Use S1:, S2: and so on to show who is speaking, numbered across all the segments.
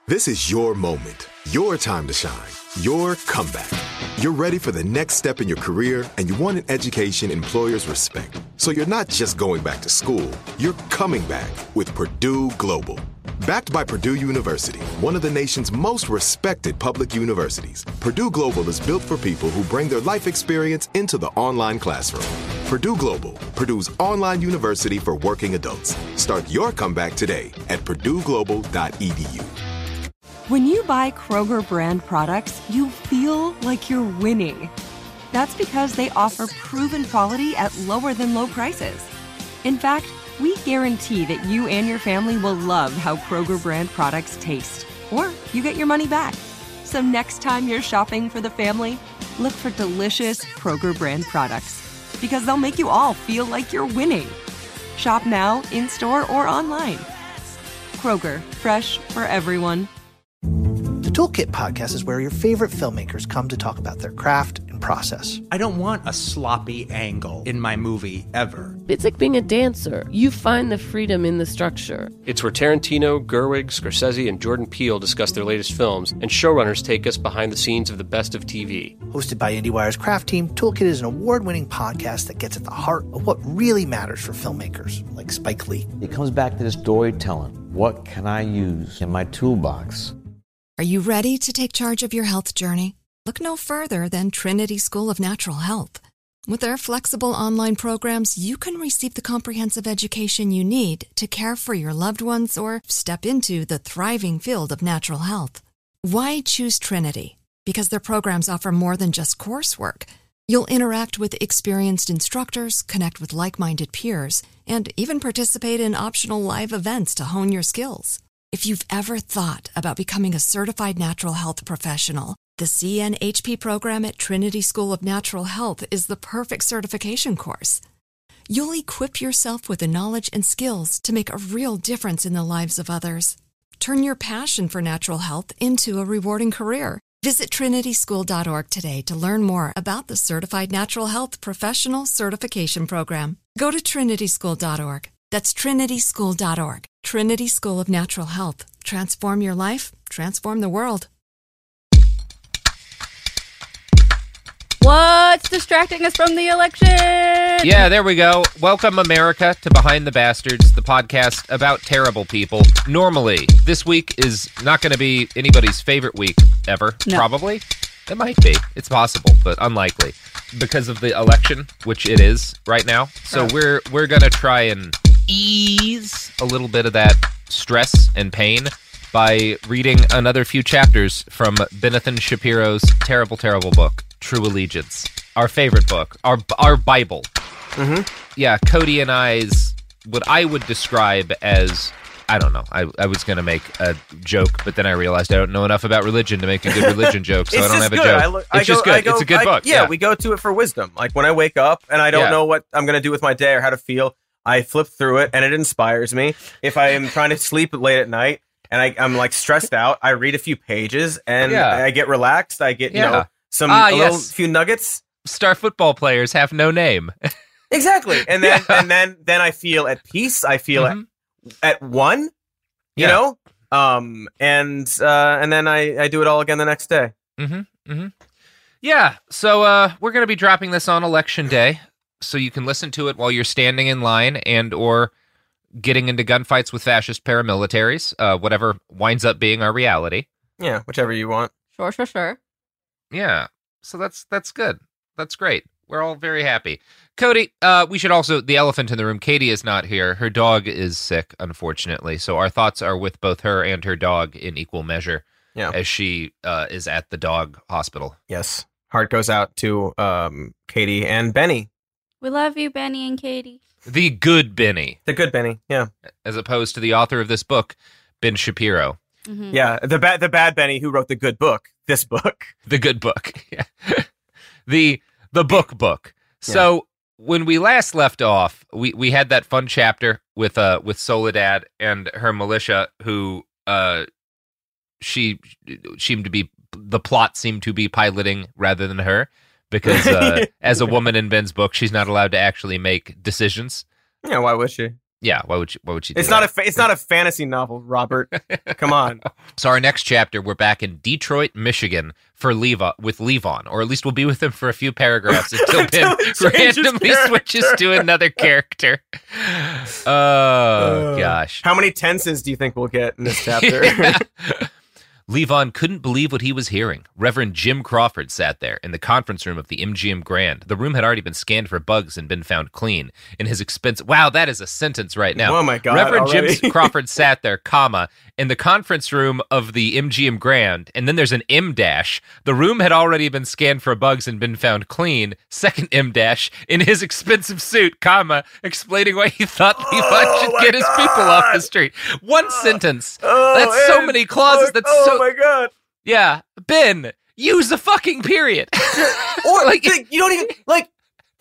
S1: This is your moment, your time to shine, your comeback. You're ready for the next step in your career, and you want an education employers respect. So you're not just going back to school, you're coming back with Purdue Global. Backed by Purdue University, one of the nation's most respected public universities, Purdue Global is built for people who bring their life experience into the online classroom. Purdue Global, Purdue's online university for working adults. Start your comeback today at purdueglobal.edu.
S2: When you buy Kroger brand products, you feel like you're winning. That's because they offer proven quality at lower than low prices. In fact, we guarantee that you and your family will love how Kroger brand products taste, or you get your money back. So next time you're shopping for the family, look for delicious Kroger brand products, because they'll make you all feel like you're winning. Shop now, in-store, or online. Kroger, fresh for everyone.
S3: The Toolkit podcast is where your favorite filmmakers come to talk about their craft and process.
S4: I don't want a sloppy angle in my movie ever.
S5: It's like being a dancer. You find the freedom in the structure.
S6: It's where Tarantino, Gerwig, Scorsese, and Jordan Peele discuss their latest films, and showrunners take us behind the scenes of the best of TV.
S3: Hosted by IndieWire's craft team, Toolkit is an award-winning podcast that gets at the heart of what really matters for filmmakers, like Spike Lee.
S7: It comes back to the storytelling. What can I use in my toolbox?
S8: Are you ready to take charge of your health journey? Look no further than Trinity School of Natural Health. With their flexible online programs, you can receive the comprehensive education you need to care for your loved ones or step into the thriving field of natural health. Why choose Trinity? Because their programs offer more than just coursework. You'll interact with experienced instructors, connect with like-minded peers, and even participate in optional live events to hone your skills. If you've ever thought about becoming a certified natural health professional, the CNHP program at Trinity School of Natural Health is the perfect certification course. You'll equip yourself with the knowledge and skills to make a real difference in the lives of others. Turn your passion for natural health into a rewarding career. Visit trinityschool.org today to learn more about the Certified Natural Health Professional Certification Program. Go to trinityschool.org. That's trinityschool.org. Trinity School of Natural Health. Transform your life, transform the world.
S9: What's distracting us from the election?
S10: Yeah, there we go. Welcome, America, to Behind the Bastards, the podcast about terrible people. Normally, this week is not going to be anybody's favorite week ever, probably. It might be. It's possible, but unlikely. Because of the election, which it is right now. So we're going to try and ease a little bit of that stress and pain by reading another few chapters from Benathan Shapiro's terrible, terrible book, True Allegiance. Our favorite book, our Bible. Mm-hmm. Yeah, Cody and I's, what I would describe as, I don't know, I was going to make a joke, but then I realized I don't know enough about religion to make a good religion joke, so I don't have a joke. It's just good. It's a good book.
S11: Yeah, we go to it for wisdom. Like when I wake up and I don't know what I'm going to do with my day or how to feel, I flip through it and it inspires me. If I am trying to sleep late at night and I'm like stressed out, I read a few pages and I get relaxed. I get, few nuggets.
S10: Star football players have no name.
S11: Exactly. And then then I feel at peace. I feel at one, you know? And then I do it all again the next day.
S10: Mm-hmm. Mm-hmm. Yeah. So we're going to be dropping this on election day, so you can listen to it while you're standing in line and or getting into gunfights with fascist paramilitaries, whatever winds up being our reality.
S11: Yeah, whichever you want.
S9: Sure.
S10: Yeah. So that's good. That's great. We're all very happy. Cody, we should also, the elephant in the room, Katie is not here. Her dog is sick, unfortunately. So our thoughts are with both her and her dog in equal measure as she is at the dog hospital.
S11: Yes. Heart goes out to Katie and Benny.
S9: We love you, Benny and Katie.
S10: The good Benny.
S11: The good Benny, yeah. As
S10: opposed to the author of this book, Ben Shapiro.
S9: Mm-hmm.
S11: Yeah, the bad Benny who wrote the good book. This book.
S10: The good book. Yeah. the book. So when we last left off, we had that fun chapter with Soledad and her militia, who she seemed to be, the plot seemed to be piloting rather than her, because as a woman in Ben's book, she's not allowed to actually make decisions.
S11: Yeah, why would she?
S10: Yeah, why would you do
S11: It's
S10: that?
S11: it's not a fantasy novel, Robert. Come on.
S10: So our next chapter, we're back in Detroit, Michigan with Levon, or at least we'll be with him for a few paragraphs until Ben randomly switches to another character. Oh, gosh.
S11: How many tenses do you think we'll get in this chapter?
S10: Levon couldn't believe what he was hearing. Reverend Jim Crawford sat there in the conference room of the MGM Grand. The room had already been scanned for bugs and been found clean. In his expensive... Wow, that is a sentence right now.
S11: Oh, my God.
S10: Reverend
S11: already?
S10: Jim Crawford sat there, comma, in the conference room of the MGM Grand, and then there's an M dash. The room had already been scanned for bugs and been found clean. Second M dash, in his expensive suit, comma, explaining why he thought Levon should get his people off the street. One sentence. That's so many clauses. That's so...
S11: Oh my God.
S10: Yeah. Ben, use a fucking period.
S11: Or like you don't even like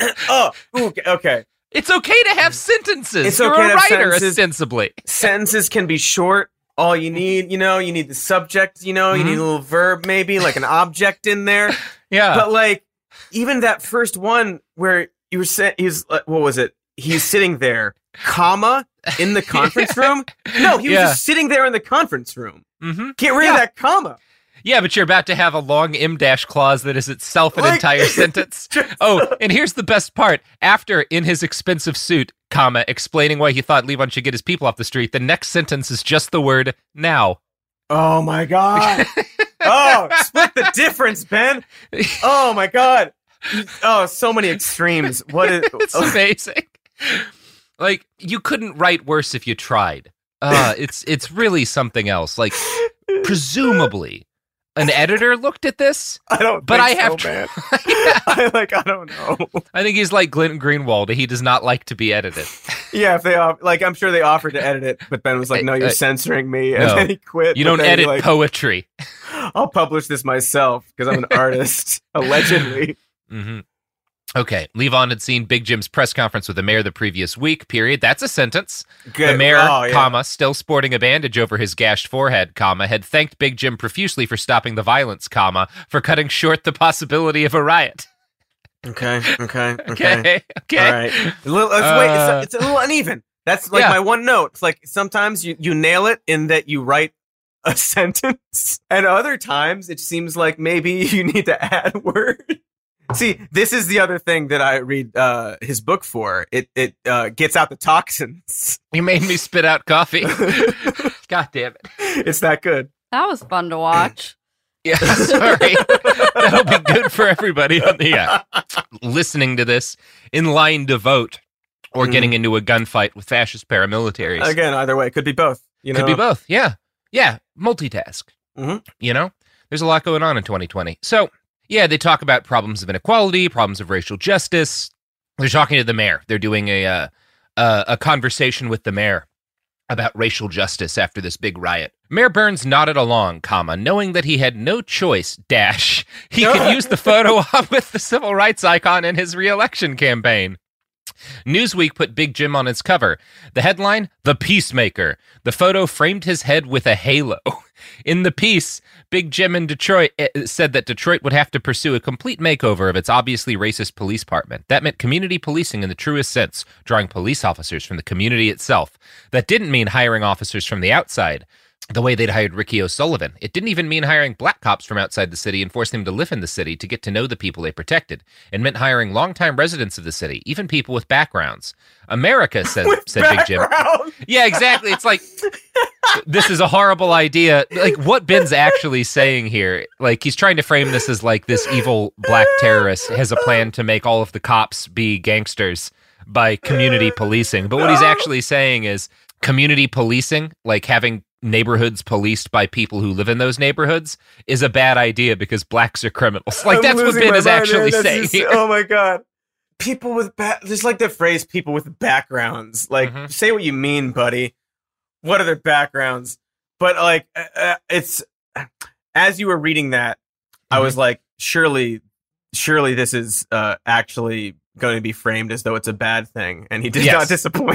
S11: okay.
S10: It's okay to have sentences.
S11: It's
S10: You're
S11: okay
S10: a
S11: to have
S10: writer,
S11: sentences.
S10: ostensibly.
S11: Sentences can be short. All you need, you need the subject, you need a little verb, maybe like an object in there.
S10: Yeah.
S11: But like even that first one where you were saying what was it? He's sitting there, comma, in the conference room. No, he was just sitting there in the conference room.
S10: Mm-hmm.
S11: Get rid of that comma.
S10: Yeah, but you're about to have a long M dash clause that is itself an entire sentence. Oh, and here's the best part. After, in his expensive suit, comma, explaining why he thought Levon should get his people off the street, the next sentence is just the word now.
S11: Oh my God. Oh, split the difference, Ben. Oh my God. Oh, so many extremes. What is
S10: It's amazing. Like, you couldn't write worse if you tried. It's really something else. Like, presumably, an editor looked at this.
S11: I don't.
S10: But
S11: think
S10: I have
S11: so, man.
S10: tried.
S11: I don't know.
S10: I think he's like Glenn Greenwald. He does not like to be edited.
S11: Yeah, if they I'm sure they offered to edit it, but Ben was like, "No, you're censoring me," and then he quit.
S10: You don't edit poetry.
S11: I'll publish this myself because I'm an artist, allegedly.
S10: Mm-hmm. Okay, Levon had seen Big Jim's press conference with the mayor the previous week, period. That's a sentence.
S11: Good.
S10: The mayor, comma, still sporting a bandage over his gashed forehead, comma, had thanked Big Jim profusely for stopping the violence, comma, for cutting short the possibility of a riot.
S11: Okay.
S10: Okay.
S11: All right. It's a little uneven. That's like my one note. It's like sometimes you nail it in that you write a sentence, and other times it seems like maybe you need to add words. See, this is the other thing that I read his book for. It gets out the toxins.
S10: You made me spit out coffee. God damn it.
S11: It's that good.
S9: That was fun to watch.
S10: Yeah, sorry. That'll be good for everybody on the listening to this in line to vote or getting into a gunfight with fascist paramilitaries.
S11: Again, either way, it could be both.
S10: Could be both. Yeah. Yeah. Multitask.
S11: Mm-hmm.
S10: There's a lot going on in 2020. So, yeah, they talk about problems of inequality, problems of racial justice. They're talking to the mayor. They're doing a conversation with the mayor about racial justice after this big riot. Mayor Burns nodded along, comma, knowing that he had no choice, dash. He could use the photo op with the civil rights icon in his re-election campaign. Newsweek put Big Jim on its cover. The headline, The Peacemaker. The photo framed his head with a halo. In the piece, Big Jim in Detroit said that Detroit would have to pursue a complete makeover of its obviously racist police department. That meant community policing in the truest sense, drawing police officers from the community itself. That didn't mean hiring officers from the outside, the way they'd hired Ricky O'Sullivan. It didn't even mean hiring black cops from outside the city and forcing them to live in the city to get to know the people they protected. It meant hiring longtime residents of the city, even people with backgrounds. America, said Big Jim. Yeah, exactly. It's like, this is a horrible idea. Like, what Ben's actually saying here, like, he's trying to frame this as like this evil black terrorist has a plan to make all of the cops be gangsters by community policing. But what he's actually saying is community policing, like having neighborhoods policed by people who live in those neighborhoods, is a bad idea because blacks are criminals. Like, that's what Ben is actually saying here.
S11: Oh my God. People with just like the phrase people with backgrounds. Like, say what you mean, buddy. What are their backgrounds? But like, it's, as you were reading that, I was like, surely this is actually going to be framed as though it's a bad thing. And he did not disappoint.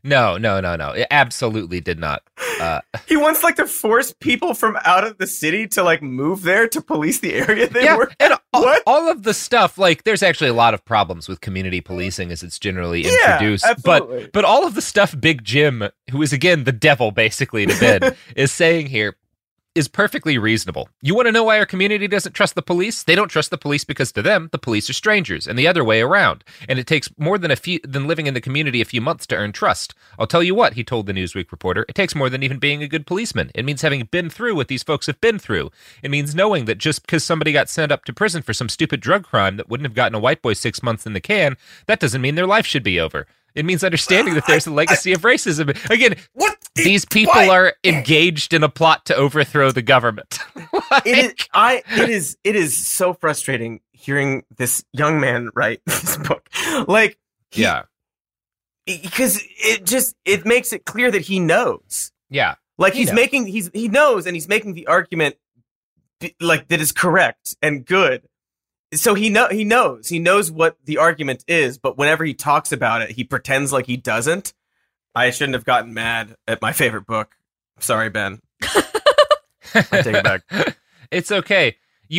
S10: No. It absolutely did not.
S11: He wants like to force people from out of the city to like move there to police the area they work
S10: and
S11: at. What?
S10: All of the stuff, like there's actually a lot of problems with community policing as it's generally introduced.
S11: Absolutely.
S10: But all of the stuff Big Jim, who is again the devil basically to Ben, is saying here is perfectly reasonable. You want to know why our community doesn't trust the police? They don't trust the police because to them, the police are strangers, and the other way around. And it takes more than living in the community a few months to earn trust. I'll tell you what, he told the Newsweek reporter, it takes more than even being a good policeman. It means having been through what these folks have been through. It means knowing that just because somebody got sent up to prison for some stupid drug crime that wouldn't have gotten a white boy 6 months in the can, that doesn't mean their life should be over. It means understanding that there's a legacy of racism. Again, these people are engaged in a plot to overthrow the government.
S11: It is so frustrating hearing this young man write this book. Like, because it makes it clear that he knows.
S10: Yeah,
S11: like he knows, and he's making the argument like that is correct and good. So he knows what the argument is, but whenever he talks about it, he pretends like he doesn't. I shouldn't have gotten mad at my favorite book. Sorry, Ben. I take it back.
S10: It's okay. We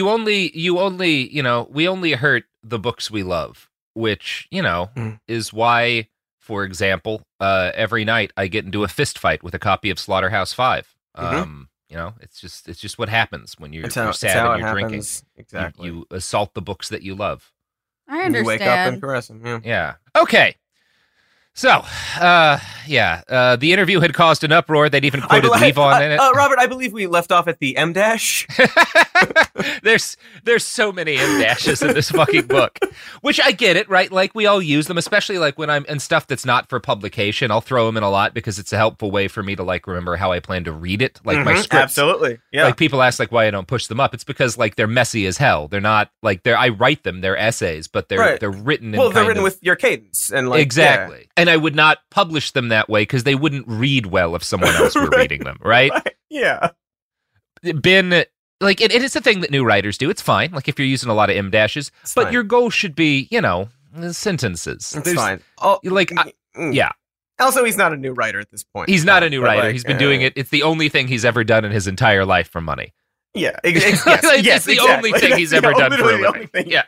S10: only hurt the books we love, which, is why, for example, every night I get into a fist fight with a copy of Slaughterhouse-Five. It's just what happens when you're sad and you're drinking.
S11: Exactly.
S10: You assault the books that you love.
S9: I understand.
S11: You wake up and caress them.
S10: Yeah. Okay. So, the interview had caused an uproar. They'd even quoted Levon in it.
S11: Robert, I believe we left off at the M dash.
S10: There's so many M dashes in this fucking book, which I get it, right? Like we all use them, especially like when I'm in stuff that's not for publication. I'll throw them in a lot because it's a helpful way for me to like remember how I plan to read it. Like my scripts.
S11: Absolutely. Yeah.
S10: Like people ask like why I don't push them up. It's because like they're messy as hell. They're not like I write them. They're essays, but they're written.
S11: They're written with your cadence and like
S10: exactly. Yeah. And I would not publish them that way because they wouldn't read well if someone else were reading them, right?
S11: Yeah.
S10: Ben, like, it is a thing that new writers do. It's fine, like, if you're using a lot of M dashes. But your goal should be, sentences.
S11: It's fine. Oh,
S10: yeah.
S11: Also, he's not a new writer at this point.
S10: He's not a new writer. He's been doing it. It's the only thing he's ever done in his entire life for money.
S11: Yeah.
S10: It's the only thing he's ever done for a living. Yeah.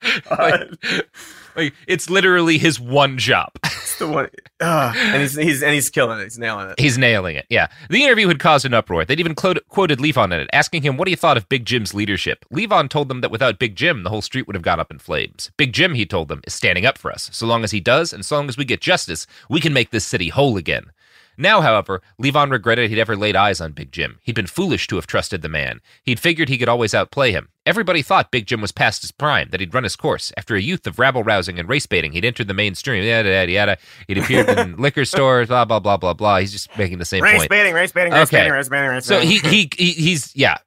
S10: Like it's literally his one job.
S11: It's the one, and he's killing it. He's nailing it.
S10: He's nailing it. Yeah. The interview had caused an uproar. They'd even quoted Levon in it, asking him what he thought of Big Jim's leadership. Levon told them that without Big Jim, the whole street would have gone up in flames. Big Jim, he told them, is standing up for us. So long as he does, and so long as we get justice, we can make this city whole again. Now, however, Levon regretted he'd ever laid eyes on Big Jim. He'd been foolish to have trusted the man. He'd figured he could always outplay him. Everybody thought Big Jim was past his prime, that he'd run his course. After a youth of rabble-rousing and race-baiting, he'd entered the mainstream, yada, yada, yada. He'd appeared in liquor stores, blah, blah, blah, blah, blah. He's just making the same point.
S11: Race-baiting.
S10: So he's, yeah.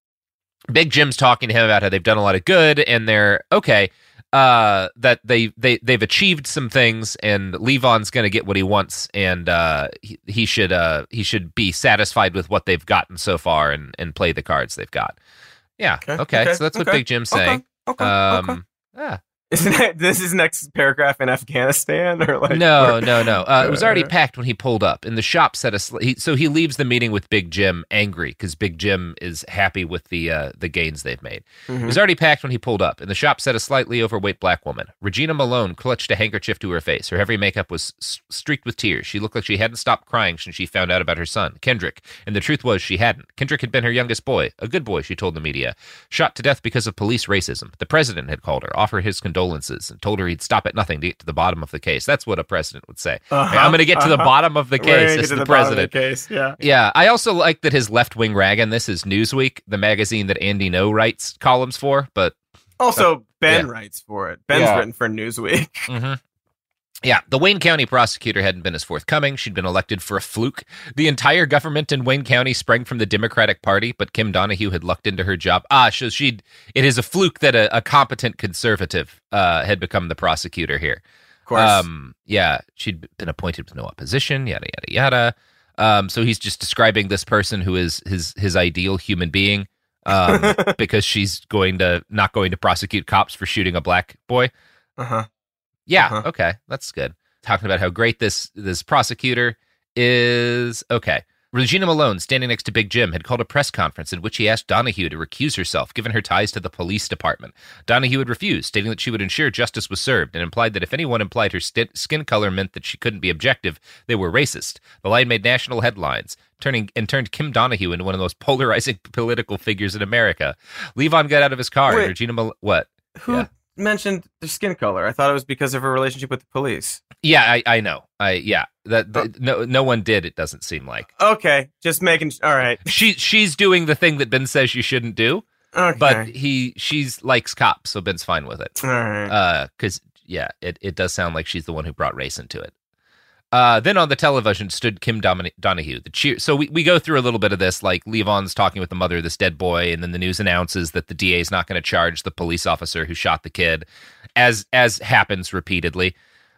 S10: Big Jim's talking to him about how they've done a lot of good, and they're, okay, that they've achieved some things, and Levon's going to get what he wants, and he should be satisfied with what they've gotten so far and play the cards they've got. Yeah. Okay. So that's what Big Jim's saying. Yeah.
S11: Isn't this his next paragraph in Afghanistan or like?
S10: No. It was already packed when he pulled up, and the shop set so he leaves the meeting with Big Jim angry because Big Jim is happy with the gains they've made. Mm-hmm. It was already packed when he pulled up, and the shop set a slightly overweight black woman. Regina Malone clutched a handkerchief to her face. Her heavy makeup was streaked with tears. She looked like she hadn't stopped crying since she found out about her son, Kendrick. And the truth was she hadn't. Kendrick had been her youngest boy, a good boy, she told the media, shot to death because of police racism. The president had called her, offered his condolences, and told her he'd stop at nothing to get to the bottom of the case. That's what a president would say. I'm going to get to the bottom of the case as the president. Yeah. I also like that his left-wing rag on this is Newsweek, the magazine that Andy No writes columns for, but
S11: also Ben writes for it. Ben's written for Newsweek.
S10: Mm-hmm. Yeah, the Wayne County prosecutor hadn't been as forthcoming. She'd been elected for a fluke. The entire government in Wayne County sprang from the Democratic Party, but Kim Donahue had lucked into her job. So it is a fluke that a competent conservative had become the prosecutor here.
S11: Of course.
S10: She'd been appointed with no opposition, yada, yada, yada. So he's just describing this person who is his ideal human being because she's not going to prosecute cops for shooting a black boy.
S11: Uh-huh.
S10: Yeah, okay, that's good. talking about how great this prosecutor is. Okay. Regina Malone, standing next to Big Jim, had called a press conference in which he asked Donahue to recuse herself, given her ties to the police department. Donahue had refused, stating that she would ensure justice was served, and implied that if anyone implied her skin color meant that she couldn't be objective, they were racist. The line made national headlines, turned Kim Donahue into one of the most polarizing political figures in America. Levon got out of his car.
S11: Wait,
S10: and Regina Malone... What?
S11: Who mentioned their skin color? I thought it was because of her relationship with the police.
S10: Yeah, I know. No one did. It doesn't seem like.
S11: Okay, just making. All right.
S10: She's doing the thing that Ben says you shouldn't do.
S11: Okay.
S10: But she's likes cops, so Ben's fine with it.
S11: All right.
S10: Because it does sound like she's the one who brought race into it. Then on the television stood Kim Donahue. So we go through a little bit of this, like Levon's talking with the mother of this dead boy, and then the news announces that the DA is not going to charge the police officer who shot the kid, as happens repeatedly.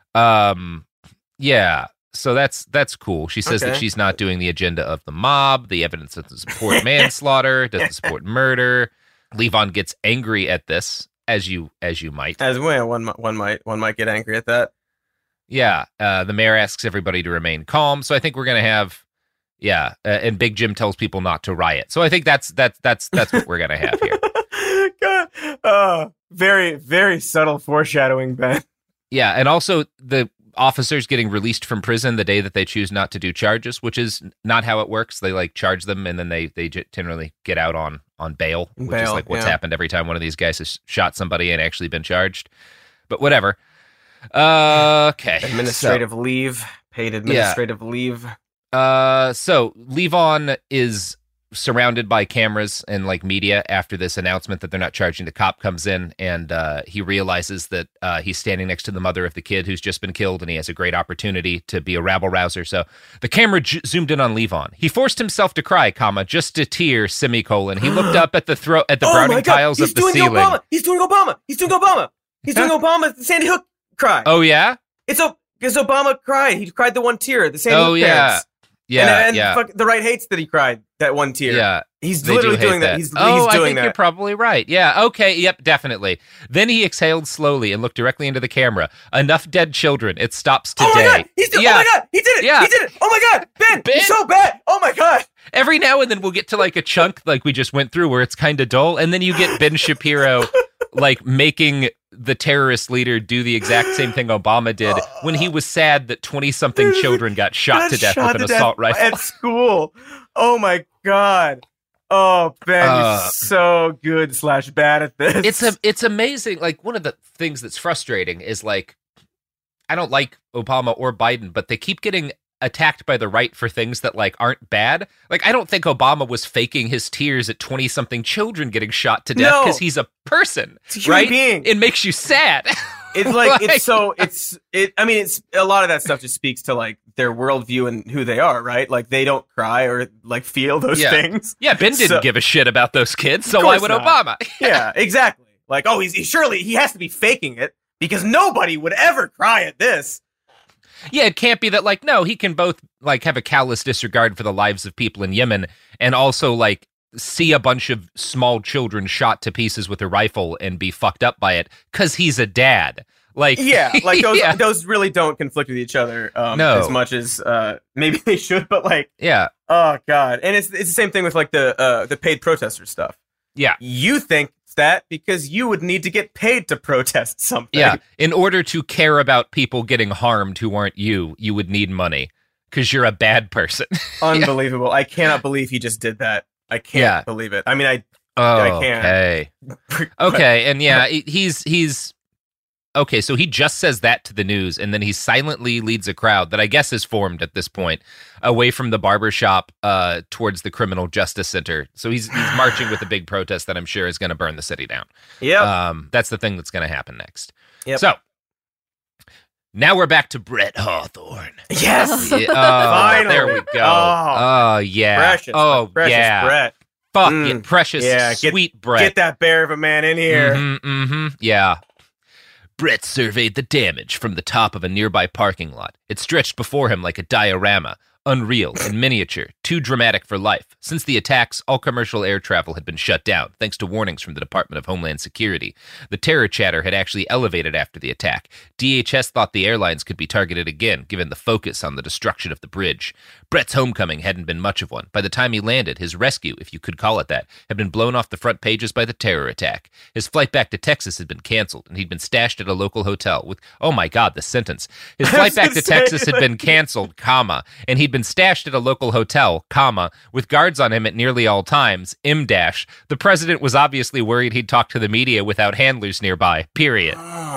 S10: Yeah. So that's cool. She says that she's not doing the agenda of the mob. The evidence doesn't support manslaughter, doesn't support murder. Levon gets angry at this, as you might.
S11: As well, one might get angry at that.
S10: Yeah. The mayor asks everybody to remain calm. So I think we're gonna have, and Big Jim tells people not to riot. So I think that's what we're gonna have here.
S11: God, very, very subtle foreshadowing, Ben.
S10: Yeah, and also the officers getting released from prison the day that they choose not to do charges, which is not how it works. They like charge them and then they generally get out on bail, which is like what's happened every time one of these guys has shot somebody and actually been charged. But whatever. Okay.
S11: Administrative leave, paid administrative leave.
S10: So Levon is surrounded by cameras and like media after this announcement that they're not charging. The cop comes in and he realizes that he's standing next to the mother of the kid who's just been killed, and he has a great opportunity to be a rabble rouser. So the camera zoomed in on Levon. He forced himself to cry, just a tear, semicolon. He looked up at the browning tiles of the ceiling.
S11: He's doing Obama. He's doing Obama. The Sandy Hook cry.
S10: Oh yeah,
S11: it's Obama cried. He cried the one tear. The Sandy Hook parents. And the right hates that he cried that one tear.
S10: Yeah.
S11: He's literally doing that. He's doing
S10: I think
S11: that.
S10: You're probably right. Yeah. Okay. Yep. Definitely. Then he exhaled slowly and looked directly into the camera. Enough dead children. It stops today.
S11: Oh my God. Oh my God. He did it.
S10: Yeah.
S11: He did it. Oh my God. Ben. He's so bad. Oh my God.
S10: Every now and then we'll get to like a chunk like we just went through where it's kind of dull. And then you get Ben Shapiro like making the terrorist leader do the exact same thing Obama did when he was sad that 20-something children got shot to death with an assault rifle
S11: at school. Oh my God. Oh, Ben, you're so good / bad at this.
S10: It's amazing. Like, one of the things that's frustrating is like, I don't like Obama or Biden, but they keep getting attacked by the right for things that like aren't bad. Like, I don't think Obama was faking his tears at 20-something children getting shot to death because he's a person, right?
S11: Being.
S10: It makes you sad.
S11: It's like, it's a lot of that stuff just speaks to like their worldview and who they are, right? Like they don't cry or like feel those things.
S10: Yeah, Ben didn't give a shit about those kids, so why would Obama?
S11: Yeah, exactly. Like, oh, he has to be faking it because nobody would ever cry at this.
S10: Yeah, it can't be that, like, no, he can both, like, have a callous disregard for the lives of people in Yemen and also, like, see a bunch of small children shot to pieces with a rifle and be fucked up by it because he's a dad. Like,
S11: yeah, like, those really don't conflict with each other as much as maybe they should, but, like,
S10: yeah.
S11: Oh, God. And it's the same thing with, like, the paid protester stuff.
S10: Yeah.
S11: You think that because you would need to get paid to protest something.
S10: Yeah. In order to care about people getting harmed who aren't you would need money because you're a bad person.
S11: Unbelievable. I cannot believe he just did that. I can't believe it. I mean, I can't.
S10: Okay. And he's okay. So he just says that to the news and then he silently leads a crowd that I guess is formed at this point away from the barbershop towards the Criminal Justice Center. So he's marching with a big protest that I'm sure is going to burn the city down.
S11: Yeah.
S10: That's the thing that's going to happen next.
S11: Yep.
S10: So now we're back to Brett Hawthorne.
S11: Yes.
S10: Finally. There we go. Oh, yeah.
S11: Precious. Precious Brett.
S10: Fuck it. Precious, sweet Brett.
S11: Get that bear of a man in here.
S10: Mm-hmm. Yeah. Brett surveyed the damage from the top of a nearby parking lot. It stretched before him like a diorama. Unreal and miniature, too dramatic for life. Since the attacks, all commercial air travel had been shut down, thanks to warnings from the Department of Homeland Security. The terror chatter had actually elevated after the attack. DHS thought the airlines could be targeted again, given the focus on the destruction of the bridge. Brett's homecoming hadn't been much of one. By the time he landed, his rescue, if you could call it that, had been blown off the front pages by the terror attack. His flight back to Texas had been canceled, and he'd been stashed at a local hotel with, oh my God, the sentence. His flight back to Texas had been canceled, comma, and he'd been stashed at a local hotel, comma, with guards on him at nearly all times, M-dash. The president was obviously worried he'd talk to the media without handlers nearby, period.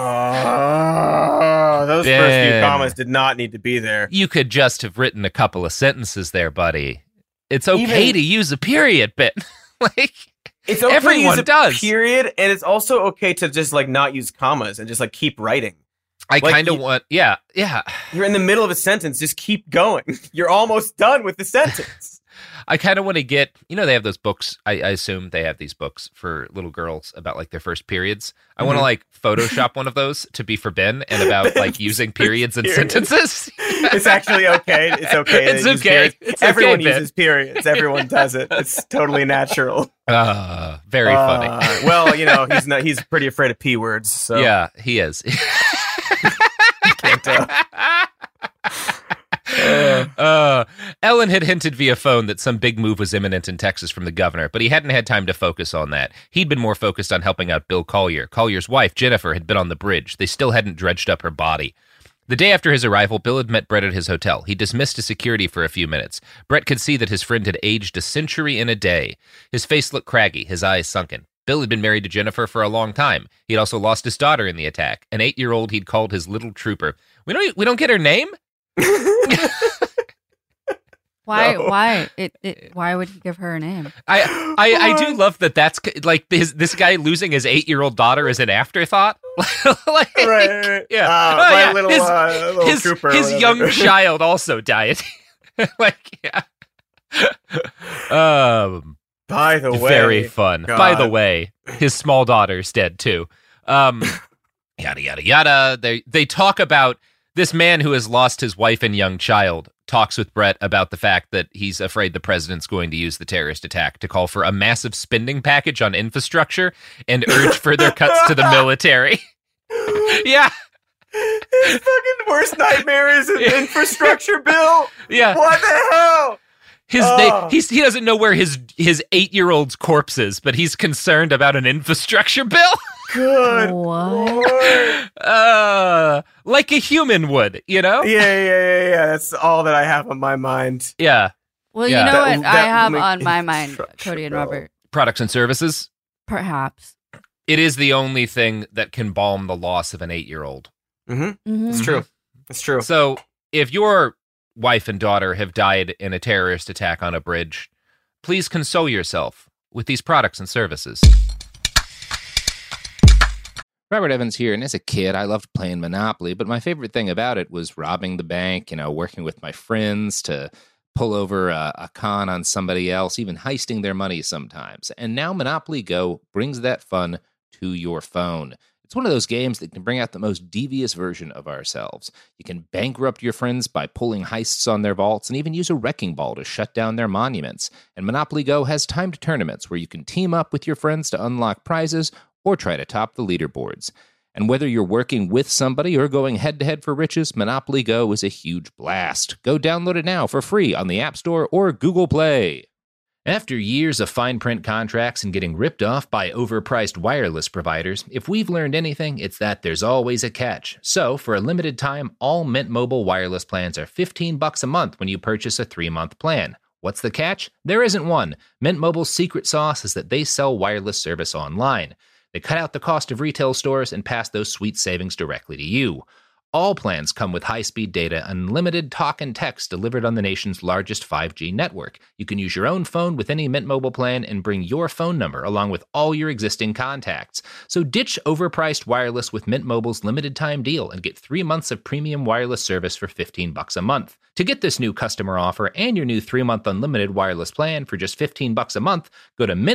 S11: Those first few commas did not need to be there.
S10: You could just have written a couple of sentences there, buddy. It's okay to use a period bit. Like,
S11: it's okay
S10: everyone
S11: to use
S10: does.
S11: Period, and it's also okay to just like not use commas and just like keep writing.
S10: I kind of want, yeah.
S11: You're in the middle of a sentence, just keep going. You're almost done with the sentence.
S10: I kind of want to get, they have those books. I assume they have these books for little girls about like their first periods. I want to like Photoshop one of those to be for Ben and about like using periods in sentences.
S11: It's actually okay. It's okay.
S10: It's okay.
S11: Everyone uses periods. Everyone does it. It's totally natural.
S10: Very funny.
S11: Well, he's pretty afraid of P words. So.
S10: Yeah, he is.
S11: Can't tell.
S10: Ellen had hinted via phone that some big move was imminent in Texas from the governor, but he hadn't had time to focus on that. He'd been more focused on helping out Bill Collier. Collier's wife, Jennifer, had been on the bridge. They still hadn't dredged up her body. The day after his arrival, Bill had met Brett at his hotel. He dismissed his security for a few minutes. Brett could see that his friend had aged a century in a day. His face looked craggy, his eyes sunken. Bill had been married to Jennifer for a long time. He'd also lost his daughter in the attack, an 8-year-old he'd called his little trooper. We don't get her name?
S9: Why? Why would he give her a name?
S10: I do love that. That's like this guy losing his 8-year-old daughter is an afterthought. Like,
S11: right.
S10: Yeah.
S11: My little trooper.
S10: His young child also died. Like, yeah.
S11: By the way,
S10: very fun.
S11: God.
S10: By the way, his small daughter's dead too. Yada yada yada. They talk about this man who has lost his wife and young child. Talks with Brett about the fact that he's afraid the president's going to use the terrorist attack to call for a massive spending package on infrastructure and urge further cuts to the military. Yeah.
S11: His fucking worst nightmare is an infrastructure bill.
S10: Yeah.
S11: What the hell?
S10: He doesn't know where his 8-year-old's corpse is, but he's concerned about an infrastructure bill.
S11: Good
S9: what?
S10: Like a human would,
S11: Yeah. That's all that I have on my mind.
S10: Yeah.
S9: Well, you know what I have on my mind, Cody and Robert?
S10: Products and services?
S9: Perhaps.
S10: It is the only thing that can balm the loss of an 8-year-old.
S11: Mm-hmm. It's true. It's true.
S10: So if your wife and daughter have died in a terrorist attack on a bridge, please console yourself with these products and services.
S12: Robert Evans here, and as a kid, I loved playing Monopoly, but my favorite thing about it was robbing the bank, working with my friends to pull over a con on somebody else, even heisting their money sometimes. And now Monopoly Go brings that fun to your phone. It's one of those games that can bring out the most devious version of ourselves. You can bankrupt your friends by pulling heists on their vaults and even use a wrecking ball to shut down their monuments. And Monopoly Go has timed tournaments where you can team up with your friends to unlock prizes or try to top the leaderboards. And whether you're working with somebody or going head-to-head for riches, Monopoly Go is a huge blast. Go download it now for free on the App Store or Google Play. After years of fine print contracts and getting ripped off by overpriced wireless providers, if we've learned anything, it's that there's always a catch. So, for a limited time, all Mint Mobile wireless plans are $15 a month when you purchase a 3-month plan. What's the catch? There isn't one. Mint Mobile's secret sauce is that they sell wireless service online. They cut out the cost of retail stores and pass those sweet savings directly to you. All plans come with high-speed data, unlimited talk and text delivered on the nation's largest 5G network. You can use your own phone with any Mint Mobile plan and bring your phone number along with all your existing contacts. So ditch overpriced wireless with Mint Mobile's limited-time deal and get 3 months of premium wireless service for $15 a month. To get this new customer offer and your new 3-month unlimited wireless plan for just $15 a month, go to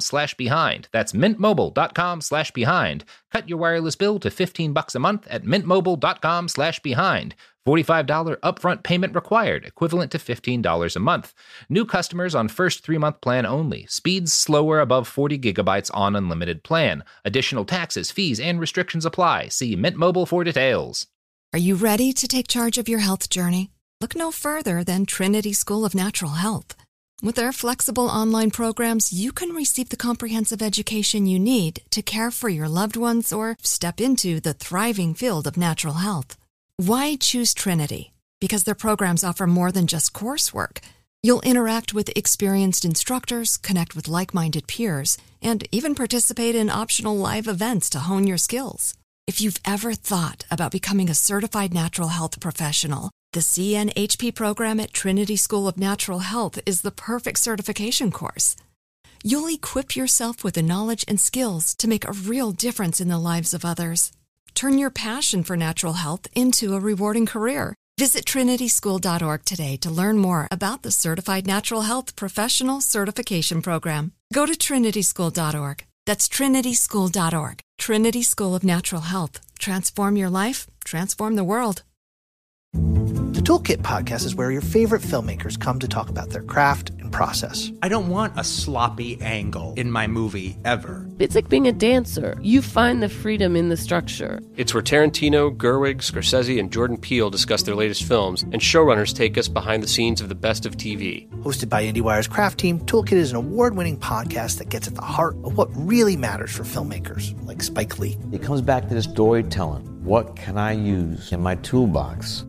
S12: mintmobile.com/behind. That's mintmobile.com/behind. Cut your wireless bill to $15 a month at mintmobile.com/behind. mintmobile.com/behind. $45 upfront payment required, equivalent to $15 a month. New customers on first 3-month plan only. Speeds slower above 40 gigabytes on unlimited plan. Additional taxes, fees, and restrictions apply. See Mint Mobile for details.
S8: Are you ready to take charge of your health journey? Look no further than Trinity School of Natural Health. With their flexible online programs, you can receive the comprehensive education you need to care for your loved ones or step into the thriving field of natural health. Why choose Trinity? Because their programs offer more than just coursework. You'll interact with experienced instructors, connect with like-minded peers, and even participate in optional live events to hone your skills. If you've ever thought about becoming a certified natural health professional, the CNHP program at Trinity School of Natural Health is the perfect certification course. You'll equip yourself with the knowledge and skills to make a real difference in the lives of others. Turn your passion for natural health into a rewarding career. Visit trinityschool.org today to learn more about the Certified Natural Health Professional Certification Program. Go to trinityschool.org. That's trinityschool.org. Trinity School of Natural Health. Transform your life, transform the world.
S3: The Toolkit podcast is where your favorite filmmakers come to talk about their craft and process.
S4: I don't want a sloppy angle in my movie ever.
S5: It's like being a dancer. You find the freedom in the structure.
S6: It's where Tarantino, Gerwig, Scorsese, and Jordan Peele discuss their latest films, and showrunners take us behind the scenes of the best of TV.
S3: Hosted by IndieWire's Craft Team, Toolkit is an award-winning podcast that gets at the heart of what really matters for filmmakers, like Spike Lee.
S7: It comes back to the storytelling. What can I use in my toolbox?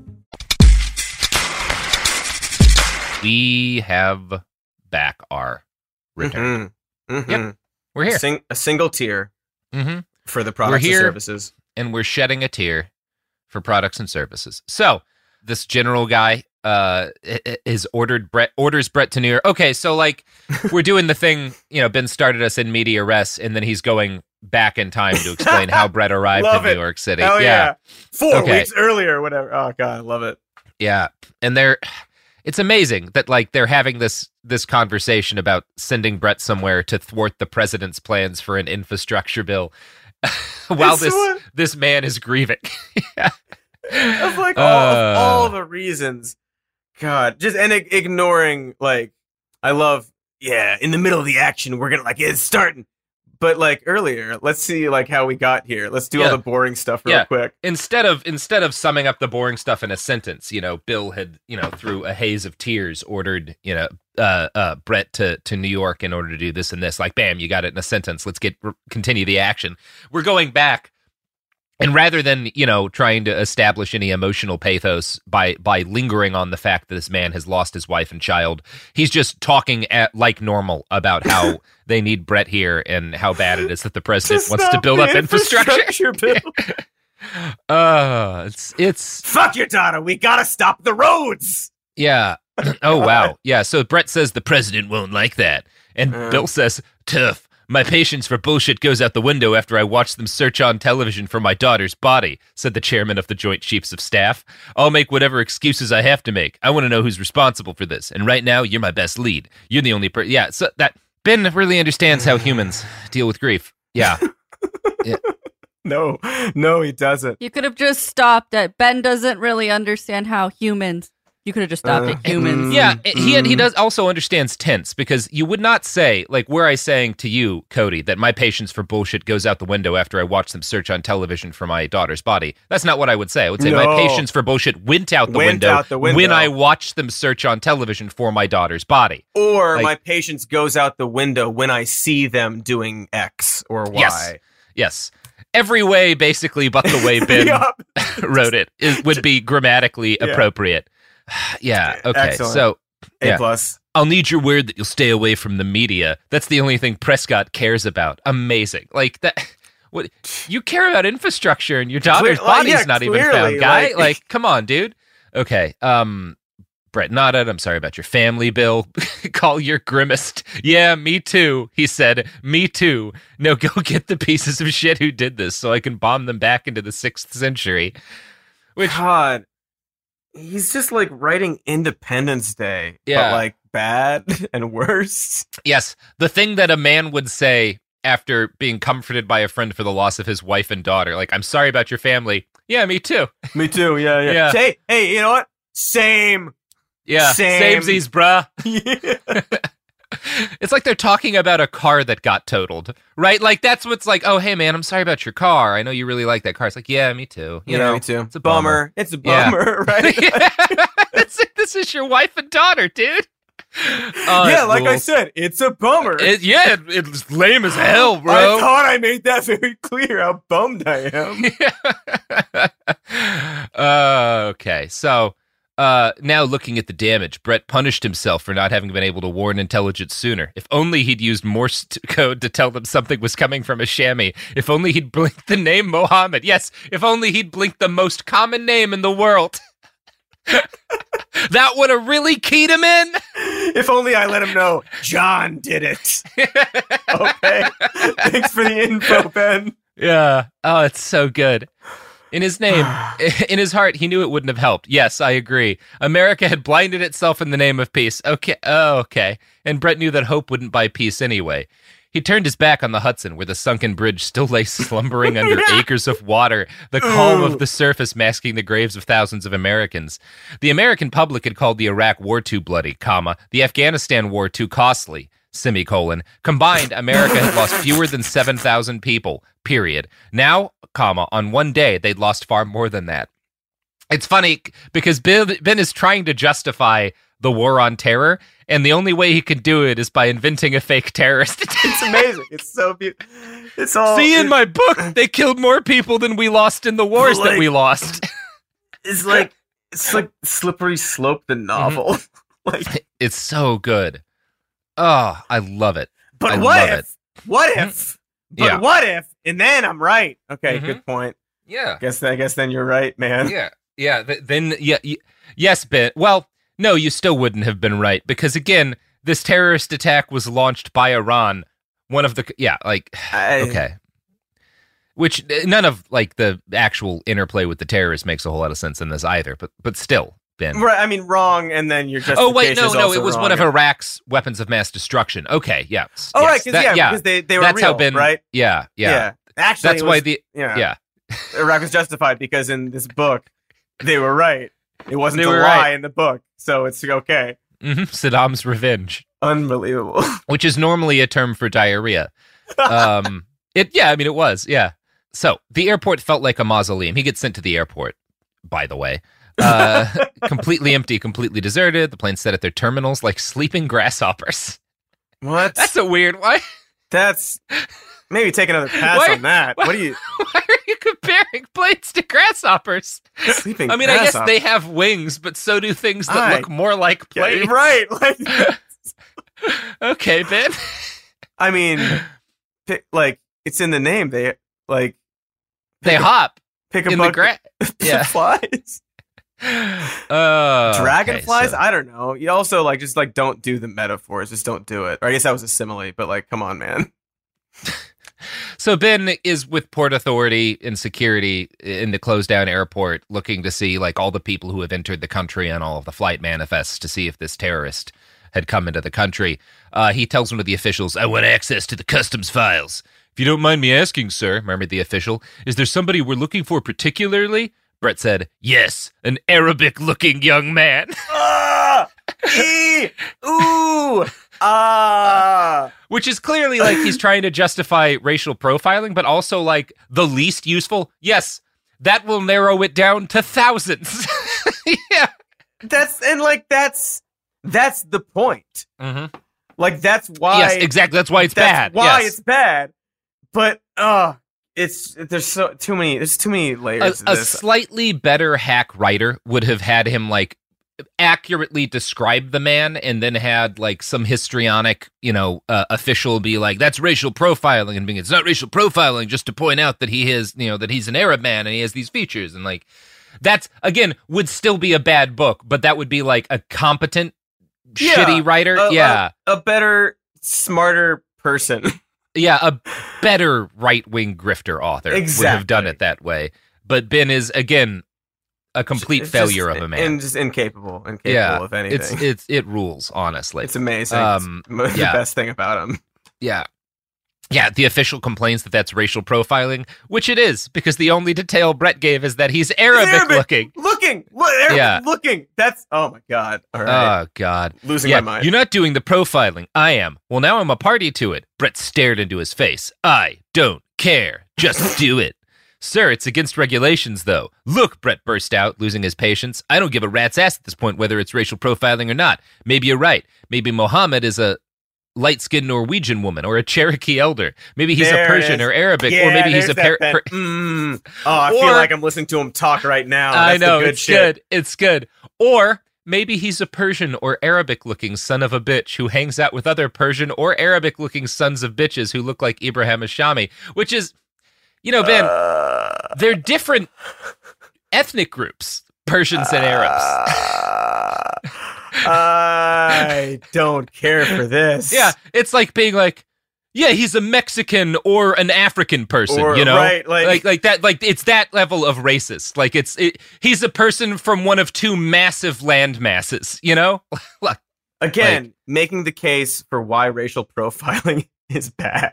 S10: We have back our return. Yep, we're here.
S11: A single tier for the products and services.
S10: And we're shedding a tier for products and services. So this general guy orders Brett to New York. Okay, so like we're doing the thing, Ben started us in media res, and then he's going back in time to explain how Brett arrived in New York City.
S11: Hell yeah. 4 weeks earlier, whatever. Oh God, I love it.
S10: Yeah. And it's amazing that like they're having this conversation about sending Brett somewhere to thwart the president's plans for an infrastructure bill while this man is grieving.
S11: Of like all the reasons. God, just ignoring like I love in the middle of the action we're gonna like it's starting. But like earlier, let's see like how we got here. Let's do all the boring stuff real quick.
S10: Instead of summing up the boring stuff in a sentence, Bill had, through a haze of tears ordered, Brett to New York in order to do this and this. Like, bam, you got it in a sentence. Let's continue the action. We're going back. And rather than, trying to establish any emotional pathos by lingering on the fact that this man has lost his wife and child, he's just talking like normal about how they need Brett here and how bad it is that the president wants to build up infrastructure. It's
S11: fuck your daughter. We gotta stop the roads.
S10: Yeah. Oh, wow. Yeah. So Brett says the president won't like that. And Bill says, tough. My patience for bullshit goes out the window after I watch them search on television for my daughter's body, said the chairman of the Joint Chiefs of Staff. I'll make whatever excuses I have to make. I want to know who's responsible for this. And right now, you're my best lead. You're the only person. Yeah, so that Ben really understands how humans deal with grief. Yeah.
S11: No, he doesn't.
S9: You could have just stopped at Ben doesn't really understand how humans. You could have just stopped at humans.
S10: Yeah, he does also understands tense, because you would not say, like, were I saying to you, Cody, that my patience for bullshit goes out the window after I watch them search on television for my daughter's body. That's not what I would say. I would say my patience for bullshit went out the window when I watched them search on television for my daughter's body.
S11: Or like, my patience goes out the window when I see them doing X or Y.
S10: Yes. Every way, basically, but the way Ben wrote it would be grammatically appropriate. Yeah. Okay.
S11: Excellent.
S10: So,
S11: A+.
S10: I'll need your word that you'll stay away from the media. That's the only thing Prescott cares about. Amazing. Like that. What you care about infrastructure and your daughter's body's not even found, guy. Like, come on, dude. Okay. Brett nodded. I'm sorry about your family, Bill. Call your grimmest. Yeah, me too. He said, me too. No, go get the pieces of shit who did this so I can bomb them back into the 6th century. Which,
S11: God. He's just like writing Independence Day, but like bad and worse.
S10: Yes, the thing that a man would say after being comforted by a friend for the loss of his wife and daughter. Like, I'm sorry about your family. Yeah, me too.
S11: Me too. Yeah. Hey, you know what? Same.
S10: Yeah. Samesies, bruh.
S11: Yeah.
S10: It's like they're talking about a car that got totaled, right? Like, that's what's like, oh, hey, man, I'm sorry about your car. I know you really like that car. It's like, yeah, me too. You know,
S11: me too.
S10: It's a bummer.
S11: It's a bummer, right?
S10: This is your wife and daughter, dude.
S11: Yeah, like I said, it's a bummer.
S10: It's lame as hell, bro.
S11: I thought I made that very clear how bummed I am.
S10: Okay, so now looking at the damage, Brett punished himself for not having been able to warn intelligence sooner. If only he'd used Morse code to tell them something was coming from a chamois. If only he'd blinked the name Mohammed. Yes, if only he'd blinked the most common name in the world. That would have really keyed him in.
S11: If only I let him know John did it. Okay. Thanks for the info, Ben.
S10: Yeah. Oh, it's so good. In his name, in his heart, he knew it wouldn't have helped. Yes, I agree. America had blinded itself in the name of peace. Okay. Oh, okay. And Brett knew that hope wouldn't buy peace anyway. He turned his back on the Hudson, where the sunken bridge still lay slumbering under acres of water, the calm of the surface masking the graves of thousands of Americans. The American public had called the Iraq War too bloody, the Afghanistan War too costly, Combined, America had lost fewer than 7,000 people, period. Now, on one day, they'd lost far more than that. It's funny, because Ben is trying to justify the war on terror, and the only way he can do it is by inventing a fake terrorist attack.
S11: It's amazing. It's so beautiful. It's all.
S10: See, in my book, they killed more people than we lost in the wars that we lost.
S11: It's like Slippery Slope, the novel.
S10: Like, it's so good. Oh, I love it.
S11: But what if? What if? But what if? And then I'm right. Okay, good point.
S10: Yeah.
S11: I guess then you're right, man.
S10: Yeah. Yes, Ben. Well, no, you still wouldn't have been right, because again, this terrorist attack was launched by Iran. One of the okay. Which none of like the actual interplay with the terrorists makes a whole lot of sense in this either. But still, Ben.
S11: Right. I mean, wrong, and then you're just.
S10: Oh wait, no, it was one of Iraq's weapons of mass destruction. Okay, yeah.
S11: Oh yes, right, because they were
S10: that's
S11: real,
S10: how Ben.
S11: Right.
S10: Yeah.
S11: Actually,
S10: that's why the
S11: Iraq was justified because in this book they were right. It wasn't a lie
S10: right
S11: in the book, so it's okay.
S10: Saddam's revenge.
S11: Unbelievable.
S10: Which is normally a term for diarrhea. It was. Yeah. So the airport felt like a mausoleum. He gets sent to the airport, by the way. Completely empty, completely deserted. The planes set at their terminals like sleeping grasshoppers.
S11: What?
S10: That's a weird one.
S11: That's maybe take another pass on that. What are you?
S10: Why are you comparing planes to grasshoppers?
S11: Sleeping.
S10: I mean, I guess they have wings, but so do things that look more like planes.
S11: Yeah, right. Like,
S10: okay, Ben.
S11: I mean, it's in the name. They
S10: hop.
S11: Pick a
S10: in
S11: bucket.
S10: The grass. Yeah.
S11: Flies. Dragonflies?
S10: Okay,
S11: I don't know. You also don't do the metaphors. Just don't do it. Or I guess that was a simile, but come on, man.
S10: So Ben is with Port Authority and security in the closed down airport, looking to see all the people who have entered the country and all of the flight manifests to see if this terrorist had come into the country. He tells one of the officials, "I want access to the customs files." "If you don't mind me asking, sir," murmured the official, "is there somebody we're looking for particularly?" Brett said, "Yes, an Arabic-looking young man." Which is clearly he's trying to justify racial profiling, but also the least useful. Yes, that will narrow it down to thousands. Yeah.
S11: That's the point.
S10: Mm-hmm.
S11: That's why.
S10: Yes, exactly. That's why it's bad.
S11: Why it's bad. But there's too many layers.
S10: A slightly better hack writer would have had him accurately describe the man, and then had some histrionic, official be that's racial profiling, and being it's not racial profiling, just to point out that he is, that he's an Arab man and he has these features, and that's again would still be a bad book, but that would be a competent, shitty writer,
S11: a better, smarter person.
S10: Yeah, a better right-wing grifter author would have done it that way. But Ben is, again, a complete failure of a man.
S11: And just incapable of anything.
S10: It rules, honestly.
S11: It's amazing. It's the best thing about him.
S10: Yeah. Yeah, the official complains that that's racial profiling, which it is, because the only detail Brett gave is that he's Arabic looking.
S11: Looking. That's, oh my God. All right.
S10: Oh, God.
S11: Losing my mind.
S10: You're not doing the profiling. I am. Well, now I'm a party to it. Brett stared into his face. I don't care. Just do it. Sir, it's against regulations, though. Look, Brett burst out, losing his patience. I don't give a rat's ass at this point whether it's racial profiling or not. Maybe you're right. Maybe Mohammed is a light-skinned Norwegian woman or a Cherokee elder. Maybe he's a Persian or Arabic, or maybe he's a
S11: I feel like I'm listening to him talk right now. That's
S10: I know,
S11: it's
S10: good. It's good. Or maybe he's a Persian or Arabic-looking son of a bitch who hangs out with other Persian or Arabic-looking sons of bitches who look like Ibrahim Ashami, which is, Ben, they're different ethnic groups, Persians and Arabs.
S11: I don't care for this.
S10: Yeah, it's like being like, yeah, he's a Mexican or an African person,
S11: right?
S10: Like that. Like it's that level of racist. Like he's a person from one of two massive land masses.
S11: Again, making the case for why racial profiling is bad.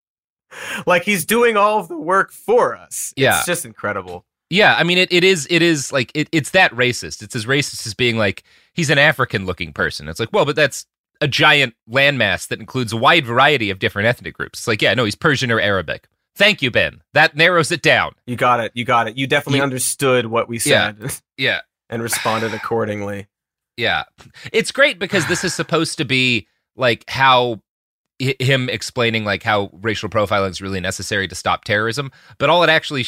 S11: Like he's doing all of the work for us.
S10: Yeah,
S11: it's just incredible.
S10: Yeah, I mean, it is like it's that racist. It's as racist as being like he's an African-looking person. It's like, well, but that's a giant landmass that includes a wide variety of different ethnic groups. It's like, yeah, no, he's Persian or Arabic. Thank you, Ben. That narrows it down.
S11: You got it. You definitely understood what we said.
S10: Yeah.
S11: And responded accordingly.
S10: Yeah. It's great because this is supposed to be like how him explaining like how racial profiling is really necessary to stop terrorism, but all it actually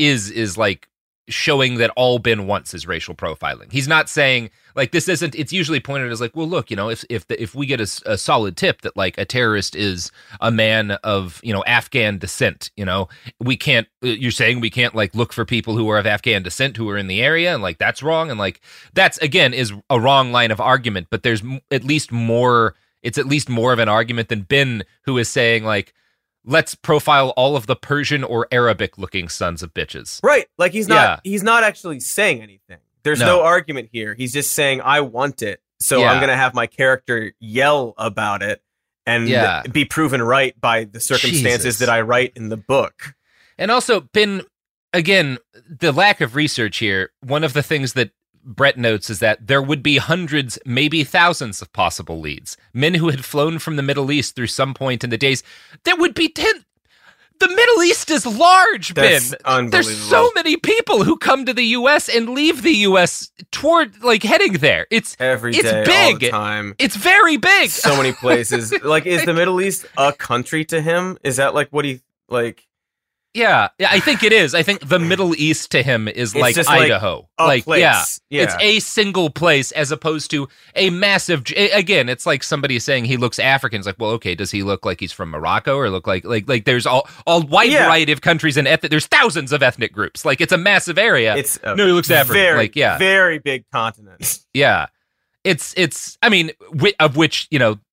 S10: is like showing that all Ben wants is racial profiling. He's not saying like this isn't. It's usually pointed as like, well, look, if we get a solid tip that like a terrorist is a man of Afghan descent, we can't. You're saying we can't like look for people who are of Afghan descent who are in the area, and like that's wrong, and like that's again is a wrong line of argument. But there's at least more. It's at least more of an argument than Ben, who is saying like, let's profile all of the Persian or Arabic-looking sons of bitches.
S11: Right. Like he's not actually saying anything. There's no argument here. He's just saying, I want it. So I'm going to have my character yell about it and be proven right by the circumstances that I write in the book.
S10: And also, Ben, again, the lack of research here, one of the things that Brett notes is that there would be hundreds, maybe thousands of possible leads. Men who had flown from the Middle East through some point in the days. There would be 10. The Middle East is large,
S11: That's
S10: Ben.
S11: Unbelievable.
S10: There's so many people who come to the U.S. and leave the U.S. toward, like, heading there. It's
S11: every day,
S10: it's big.
S11: all the time.
S10: It's very big.
S11: So many places. Like, is the Middle East a country to him? Is that, like, what he, like...
S10: Yeah, I think it is. I think the Middle East to him is like
S11: just
S10: Idaho.
S11: Like a place. Yeah.
S10: It's a single place as opposed to a massive. Again, it's like somebody saying he looks African. It's like, well, okay, does he look like he's from Morocco or look like there's all wide variety of countries and there's thousands of ethnic groups. Like it's a massive area.
S11: It's
S10: no, he looks African.
S11: Very big continent.
S10: Yeah, it's. I mean, of which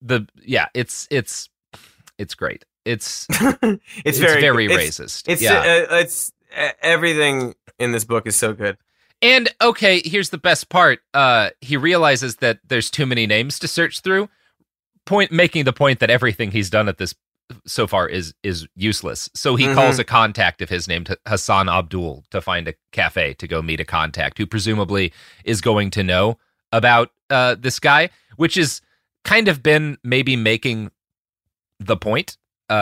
S10: it's great. It's very racist.
S11: It's everything in this book is so good.
S10: And okay, here's the best part. He realizes that there's too many names to search through. Making the point that everything he's done at this so far is useless. So he calls a contact of his named Hassan Abdul to find a cafe to go meet a contact who presumably is going to know about this guy, which is kind of been maybe making the point.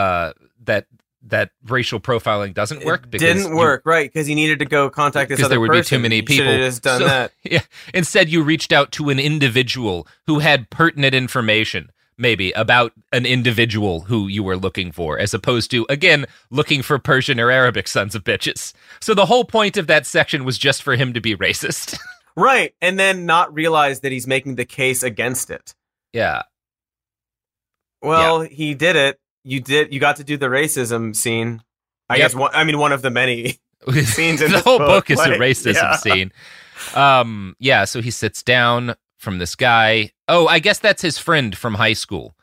S10: That racial profiling doesn't work.
S11: Didn't work, right? Because he needed to go contact this other person. Because there would
S10: be too many people.
S11: Should have just done that.
S10: Yeah. Instead, you reached out to an individual who had pertinent information, maybe, about an individual who you were looking for, as opposed to, again, looking for Persian or Arabic sons of bitches. So the whole point of that section was just for him to be racist.
S11: Right, and then not realize that he's making the case against it.
S10: Yeah.
S11: Well, he did it. You got to do the racism scene. I guess one of the many scenes in
S10: the
S11: this
S10: whole book is
S11: like,
S10: a racism scene. So he sits down from this guy. Oh, I guess that's his friend from high school.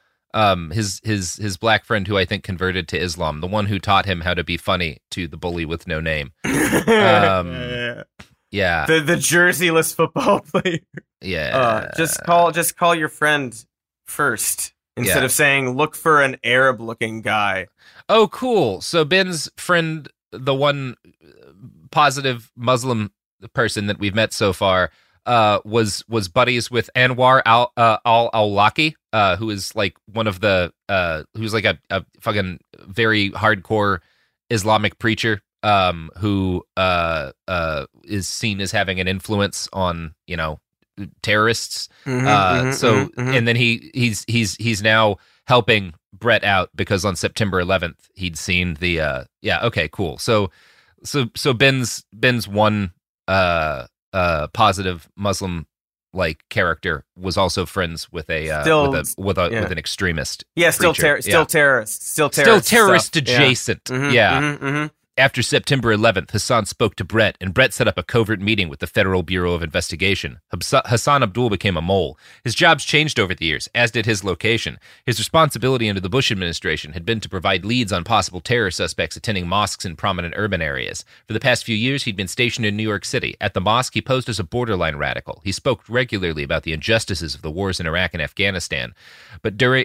S10: His black friend who I think converted to Islam, the one who taught him how to be funny to the bully with no name. Yeah.
S11: The jerseyless football player.
S10: Yeah.
S11: Just call your friend first instead of saying, look for an Arab-looking guy.
S10: Oh, cool. So Ben's friend, the one positive Muslim person that we've met so far, was buddies with Anwar al-Awlaki, who is like one of the who's like a fucking very hardcore Islamic preacher, who is seen as having an influence on, terrorists. And then he's now helping Brett out because on September 11th he'd seen the okay, cool. So Ben's one positive Muslim like character was also friends with with an extremist.
S11: Yeah, still
S10: terrorist adjacent. After September 11th, Hassan spoke to Brett, and Brett set up a covert meeting with the Federal Bureau of Investigation. Hassan Abdul became a mole. His jobs changed over the years, as did his location. His responsibility under the Bush administration had been to provide leads on possible terror suspects attending mosques in prominent urban areas. For the past few years, he'd been stationed in New York City. At the mosque, he posed as a borderline radical. He spoke regularly about the injustices of the wars in Iraq and Afghanistan. But he's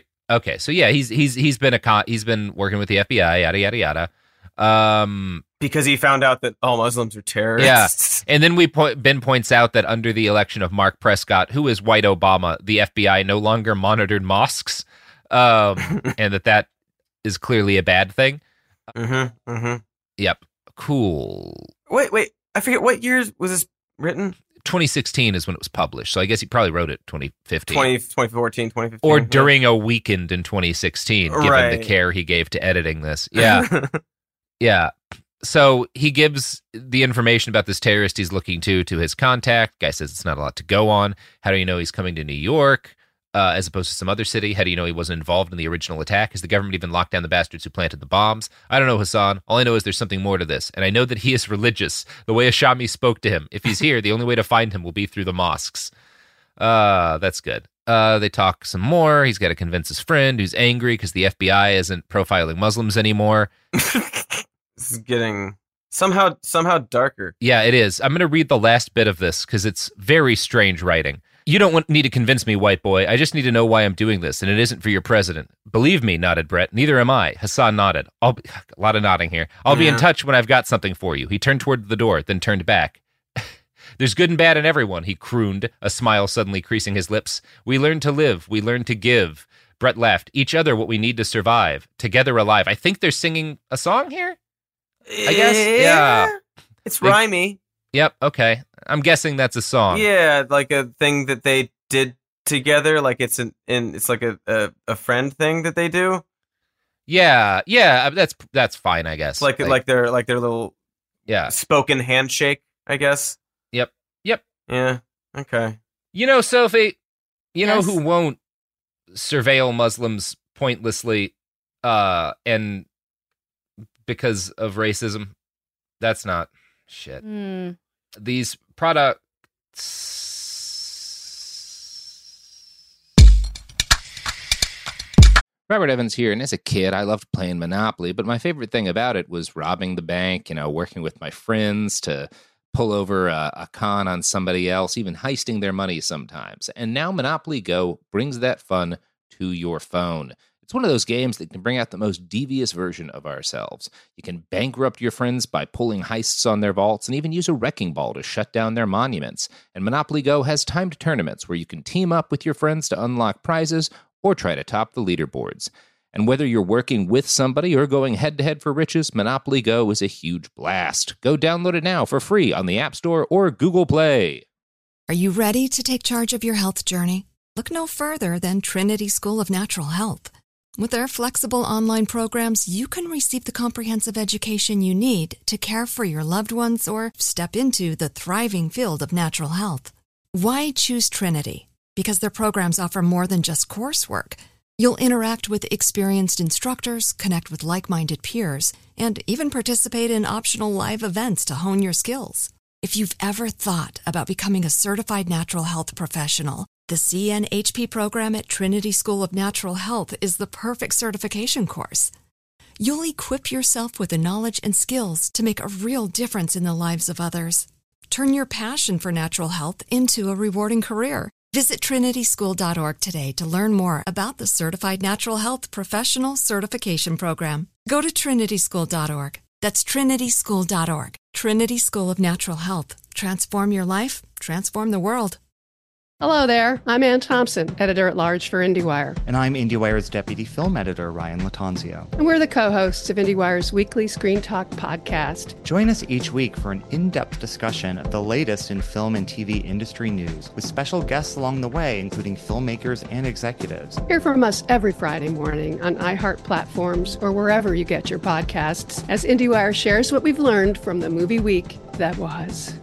S10: been working with the FBI, yada yada yada.
S11: Because he found out that all Muslims are terrorists.
S10: Yeah, and then Ben points out that under the election of Mark Prescott, who is white Obama, the FBI no longer monitored mosques, and that is clearly a bad thing. Yep, cool.
S11: Wait, I forget what year was this written?
S10: 2016 is when it was published, so I guess he probably wrote it 2015.
S11: 2014, 2015.
S10: Or during a weekend in 2016, given the care he gave to editing this. Yeah. Yeah. So he gives the information about this terrorist he's looking to his contact. Guy says it's not a lot to go on. How do you know he's coming to New York as opposed to some other city? How do you know he wasn't involved in the original attack? Has the government even locked down the bastards who planted the bombs? I don't know, Hassan. All I know is there's something more to this. And I know that he is religious. The way Ashami spoke to him. If he's here, the only way to find him will be through the mosques. That's good. They talk some more. He's got to convince his friend who's angry because the FBI isn't profiling Muslims anymore.
S11: This is getting somehow darker.
S10: Yeah, it is. I'm going to read the last bit of this because it's very strange writing. You don't need to convince me, white boy. I just need to know why I'm doing this, and it isn't for your president. Believe me, nodded Brett. Neither am I. Hassan nodded. A lot of nodding here. I'll be in touch when I've got something for you. He turned toward the door, then turned back. There's good and bad in everyone, he crooned, a smile suddenly creasing his lips. We learn to live. We learn to give. Brett laughed. Each other what we need to survive. Together alive. I think they're singing a song here? I guess, yeah.
S11: It's rhymey.
S10: Yep, okay. I'm guessing that's a song.
S11: Yeah, like a thing that they did together, like it's it's like a friend thing that they do.
S10: Yeah, that's fine, I guess.
S11: Like their little spoken handshake, I guess.
S10: Yep.
S11: Yeah. Okay.
S10: Sophie, know who won't surveil Muslims pointlessly and because of racism? That's not shit. These products.
S12: Robert Evans here, and as a kid, I loved playing Monopoly, but my favorite thing about it was robbing the bank, working with my friends to pull over a con on somebody else, even heisting their money sometimes. And now Monopoly Go brings that fun to your phone. It's one of those games that can bring out the most devious version of ourselves. You can bankrupt your friends by pulling heists on their vaults and even use a wrecking ball to shut down their monuments. And Monopoly Go has timed tournaments where you can team up with your friends to unlock prizes or try to top the leaderboards. And whether you're working with somebody or going head-to-head for riches, Monopoly Go is a huge blast. Go download it now for free on the App Store or Google Play.
S8: Are you ready to take charge of your health journey? Look no further than Trinity School of Natural Health. With their flexible online programs, you can receive the comprehensive education you need to care for your loved ones or step into the thriving field of natural health. Why choose Trinity? Because their programs offer more than just coursework. You'll interact with experienced instructors, connect with like-minded peers, and even participate in optional live events to hone your skills. If you've ever thought about becoming a certified natural health professional, the CNHP program at Trinity School of Natural Health is the perfect certification course. You'll equip yourself with the knowledge and skills to make a real difference in the lives of others. Turn your passion for natural health into a rewarding career Visit trinityschool.org today to learn more about the Certified Natural Health Professional Certification Program. Go to trinityschool.org. That's trinityschool.org. Trinity School of Natural Health. Transform your life, transform the world.
S13: Hello there, I'm Ann Thompson, editor-at-large for IndieWire.
S14: And I'm IndieWire's deputy film editor, Ryan Latanzio.
S13: And we're the co-hosts of IndieWire's weekly Screen Talk podcast.
S14: Join us each week for an in-depth discussion of the latest in film and TV industry news, with special guests along the way, including filmmakers and executives.
S13: Hear from us every Friday morning on iHeart platforms or wherever you get your podcasts, as IndieWire shares what we've learned from the movie week that was.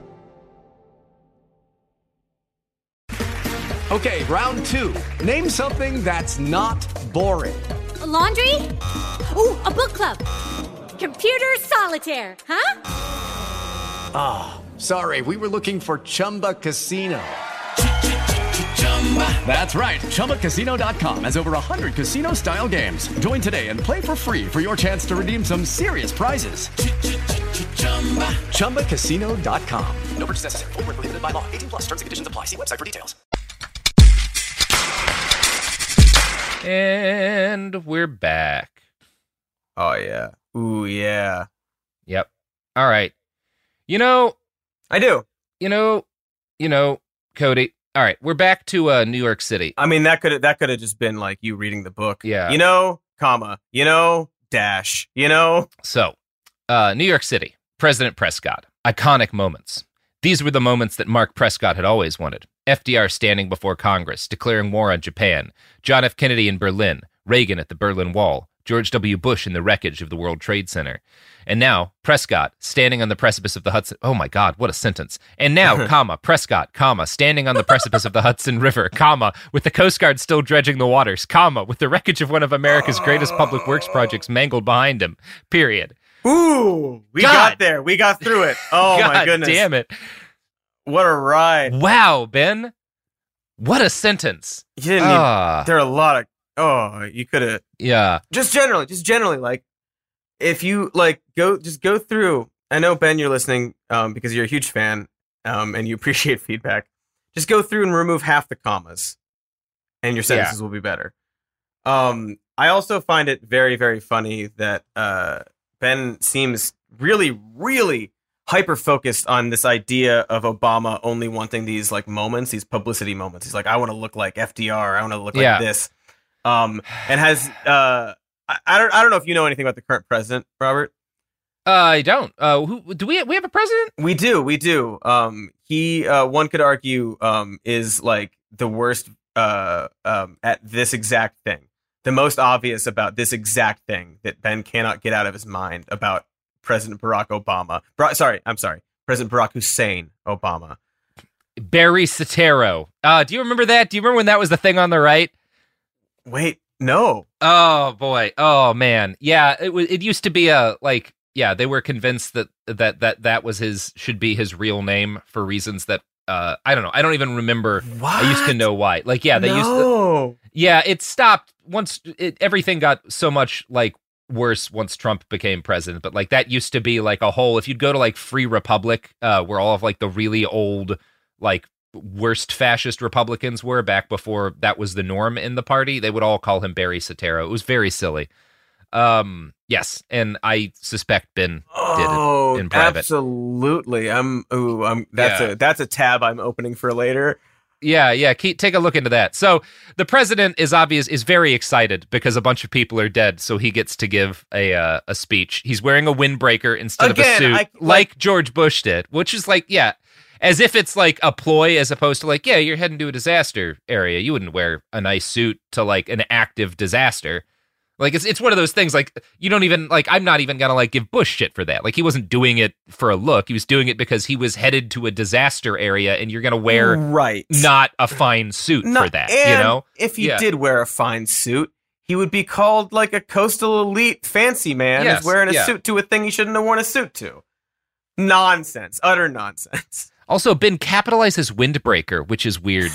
S15: Okay, round two. Name something that's not boring.
S16: A laundry? Ooh, a book club. Computer solitaire, huh?
S15: Ah, oh, sorry, we were looking for Chumba Casino. That's right, ChumbaCasino.com has over 100 casino-style games. Join today and play for free for your chance to redeem some serious prizes. ChumbaCasino.com. No purchase necessary. Void where prohibited by law. 18+ terms and conditions apply. See website for details.
S10: And we're back.
S11: Oh, yeah. Ooh, yeah.
S10: Yep. All right.
S11: I do.
S10: Cody. All right, we're back to New York City.
S11: I mean, that could have just been like you reading the book.
S10: Yeah.
S11: Comma, dash,
S10: So, New York City, President Prescott, iconic moments. These were the moments that Mark Prescott had always wanted. FDR standing before Congress, declaring war on Japan, John F. Kennedy in Berlin, Reagan at the Berlin Wall, George W. Bush in the wreckage of the World Trade Center. And now, Prescott, standing on the precipice of the Hudson... Oh my God, what a sentence. And now, comma, Prescott, comma, standing on the precipice of the Hudson River, comma, with the Coast Guard still dredging the waters, comma, with the wreckage of one of America's greatest public works projects mangled behind him, period.
S11: Ooh, we got there. We got through it. Oh, my goodness.
S10: Damn it.
S11: What a ride.
S10: Wow, Ben. What a sentence.
S11: You didn't there are a lot of... you could have...
S10: Yeah.
S11: Just generally, like, if you, like, go through... I know, Ben, you're listening because you're a huge fan and you appreciate feedback. Just go through and remove half the commas and your sentences will be better. I also find it very, very funny that Ben seems really, really hyper-focused on this idea of Obama only wanting these, like, moments, these publicity moments. He's like, I want to look like FDR. I want to look like this. And has... I don't know if you know anything about the current president, Robert.
S10: I don't. Who do we have a president?
S11: We do. He one could argue is like the worst at this exact thing. The most obvious about this exact thing that Ben cannot get out of his mind about President Barack Obama. President Barack Hussein Obama.
S10: Barry Soetoro. Do you remember that? Do you remember when that was the thing on the right?
S11: Wait, no.
S10: Oh boy. Oh man. Yeah. It used to be they were convinced that was should be his real name for reasons that I don't know. I don't even remember.
S11: What?
S10: I used to know why. Like, yeah, they used to. Yeah, it stopped once. Everything got so much like worse once Trump became president. But like that used to be like a whole. If you'd go to like Free Republic, where all of like the really old like worst fascist Republicans were back before that was the norm in the party, they would all call him Barry Soetoro. It was very silly. Yes, and I suspect Ben did it in private.
S11: Absolutely. That's a tab I'm opening for later.
S10: Yeah. Take a look into that. So the president is very excited because a bunch of people are dead, so he gets to give a speech. He's wearing a windbreaker instead of a suit, like George Bush did, which is like, as if it's like a ploy as opposed to like, you're heading to a disaster area. You wouldn't wear a nice suit to like an active disaster. Like, it's one of those things, like, you don't even, like, I'm not even gonna, like, give Bush shit for that. Like, he wasn't doing it for a look. He was doing it because he was headed to a disaster area, and you're gonna wear not a fine suit for that, you know?
S11: If he did wear a fine suit, he would be called, like, a coastal elite fancy man who's wearing a suit to a thing he shouldn't have worn a suit to. Nonsense. Utter nonsense.
S10: Also, Ben capitalizes windbreaker, which is weird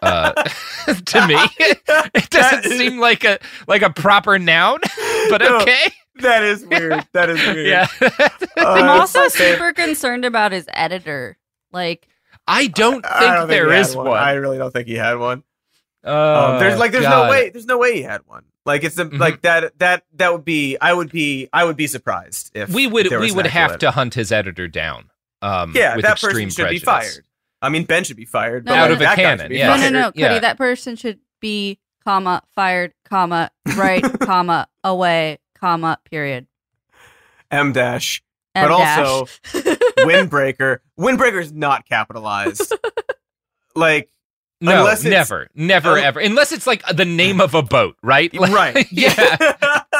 S10: to me. It doesn't seem like a proper noun, but okay.
S11: That is weird.
S10: Yeah.
S9: I'm also super concerned about his editor. Like,
S10: I don't think there is one.
S11: I really don't think he had one.
S10: There's
S11: no way he had one. Like it's like that would be I would be surprised if
S10: we would have to hunt his editor down. With
S11: that
S10: extreme
S11: person should
S10: prejudice.
S11: be fired. I mean, Ben should be fired.
S9: No,
S11: but
S10: out of a
S11: that guy
S10: cannon.
S11: should be
S10: Yeah.
S11: fired.
S9: No, Cody, that person should be, fired, right, away, period.
S11: M dash.
S9: M
S11: But
S9: dash.
S11: also, windbreaker. Windbreaker's not capitalized. Like,
S10: No,
S11: unless it's,
S10: never, ever. Unless it's like the name of a boat, right? Like,
S11: right.
S10: Yeah.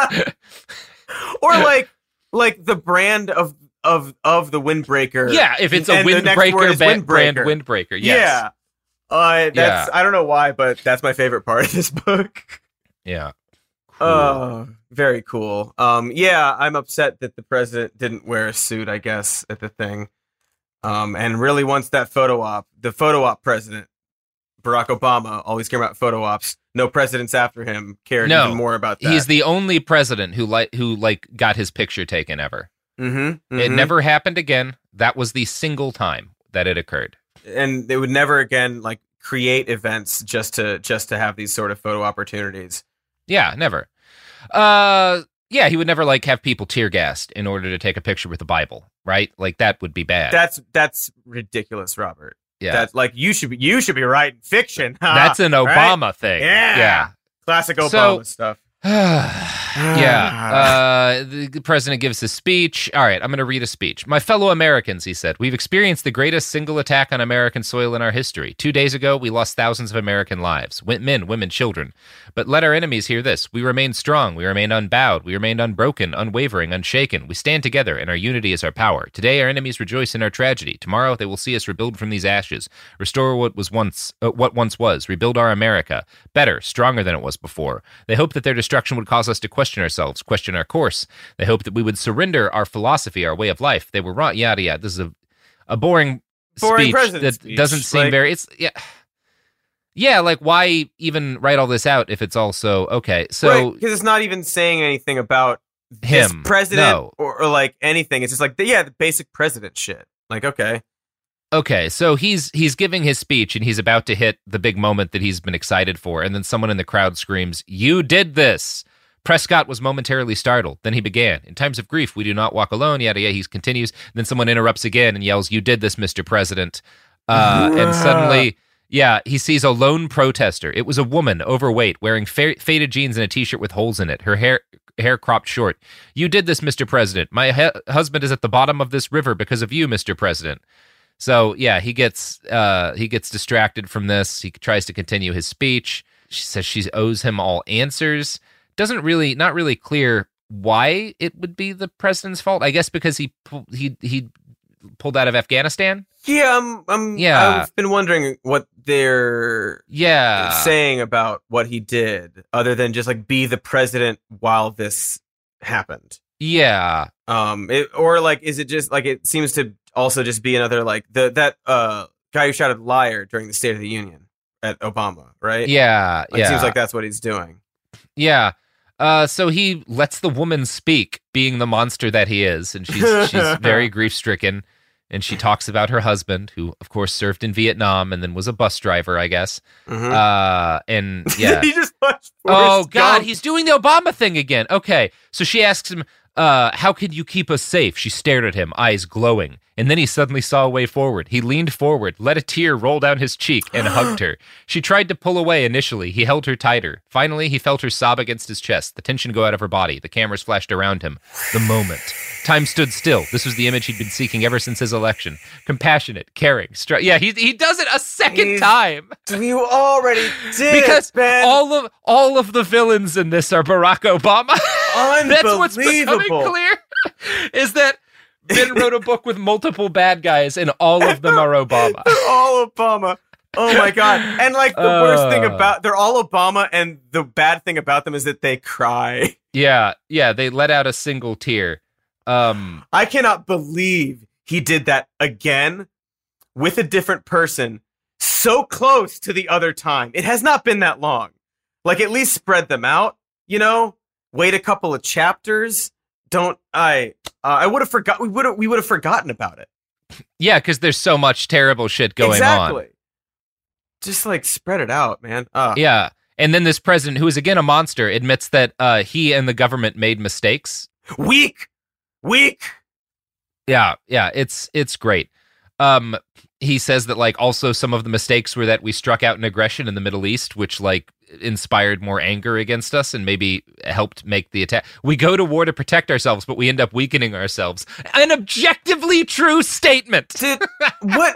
S11: Or like the brand of the windbreaker.
S10: Yeah, if it's a
S11: and the next word
S10: windbreaker
S11: is
S10: brand windbreaker. Yes.
S11: Yeah. That's I don't know why, but that's my favorite part of this book.
S10: Yeah.
S11: Oh, very cool. Yeah, I'm upset that the president didn't wear a suit, I guess, at the thing. And really wants that photo op. The photo op president, Barack Obama, always cared about photo ops. No presidents after him cared even more about that.
S10: He's the only president who got his picture taken ever.
S11: Mm-hmm.
S10: It never happened again. That was the single time that it occurred.
S11: And they would never again like create events just to have these sort of photo opportunities.
S10: Yeah, never. Yeah, he would never like have people tear gassed in order to take a picture with the Bible, right? Like that would be bad.
S11: That's ridiculous, Robert.
S10: Yeah.
S11: That's like you should be writing fiction.
S10: That's an Obama
S11: right?
S10: thing.
S11: Yeah. Classic Obama stuff.
S10: Yeah. The president gives a speech. All right, I'm going to read a speech. My fellow Americans, he said, we've experienced the greatest single attack on American soil in our history. 2 days ago, we lost thousands of American lives, men, women, children. But let our enemies hear this. We remain strong. We remain unbowed. We remain unbroken, unwavering, unshaken. We stand together, and our unity is our power. Today, our enemies rejoice in our tragedy. Tomorrow, they will see us rebuild from these ashes, restore what once was, rebuild our America, better, stronger than it was before. They hope that their destruction would cause us to question ourselves, question our course. They hope that we would surrender our philosophy, our way of life. They were wrong. Yada, yada. This is a boring speech that doesn't seem very... Yeah, like why even write all this out if it's also... Okay, so...
S11: Because it's not even saying anything about this president or like anything. It's just like, the basic president shit. Like, okay.
S10: Okay, so he's giving his speech and he's about to hit the big moment that he's been excited for, and then someone in the crowd screams, "You did this!" Prescott was momentarily startled. Then he began. In times of grief, we do not walk alone. Yada, yada. He continues. Then someone interrupts again and yells, "You did this, Mr. President." And suddenly, he sees a lone protester. It was a woman, overweight, wearing faded jeans and a T-shirt with holes in it. Her hair cropped short. "You did this, Mr. President. My husband is at the bottom of this river because of you, Mr. President." So, he gets distracted from this. He tries to continue his speech. She says she owes him all answers. Not really clear why it would be the president's fault. I guess because he pulled out of Afghanistan.
S11: Yeah, I've been wondering what they're saying about what he did, other than just like be the president while this happened.
S10: Yeah.
S11: Is it just like it seems to also just be another like that guy who shouted liar during the State of the Union at Obama, right?
S10: Yeah.
S11: It seems like that's what he's doing.
S10: Yeah. So he lets the woman speak, being the monster that he is, and she's very grief-stricken, and she talks about her husband, who, of course, served in Vietnam and then was a bus driver, I guess. And, yeah.
S11: He just watched
S10: Oh, God, he's doing the Obama thing again. Okay, so she asks him, how could you keep us safe? She stared at him, eyes glowing. And then he suddenly saw a way forward. He leaned forward, let a tear roll down his cheek, and hugged her. She tried to pull away initially. He held her tighter. Finally, he felt her sob against his chest, the tension go out of her body. The cameras flashed around him. The moment. Time stood still. This was the image he'd been seeking ever since his election. Compassionate, caring. He does it a second time.
S11: You already did
S10: because
S11: it, Ben.
S10: all of the villains in this are Barack Obama. That's what's becoming clear. Is that Ben wrote a book with multiple bad guys, and all of them are Obama.
S11: They're all Obama. Oh my God. And like the worst thing about they're all Obama, and the bad thing about them is that they cry.
S10: Yeah, they let out a single tear.
S11: I cannot believe he did that again with a different person so close to the other time. It has not been that long. Like, at least spread them out, wait a couple of chapters. I would have forgot. We would have forgotten about it.
S10: Yeah, because there's so much terrible shit going on.
S11: Just like spread it out, man.
S10: Yeah. And then this president, who is again a monster, admits that he and the government made mistakes.
S11: Weak.
S10: Yeah, it's great. He says that like also some of the mistakes were that we struck out an aggression in the Middle East, which like inspired more anger against us and maybe helped make the attack. We go to war to protect ourselves, but we end up weakening ourselves. An objectively true statement.
S11: Dude, what?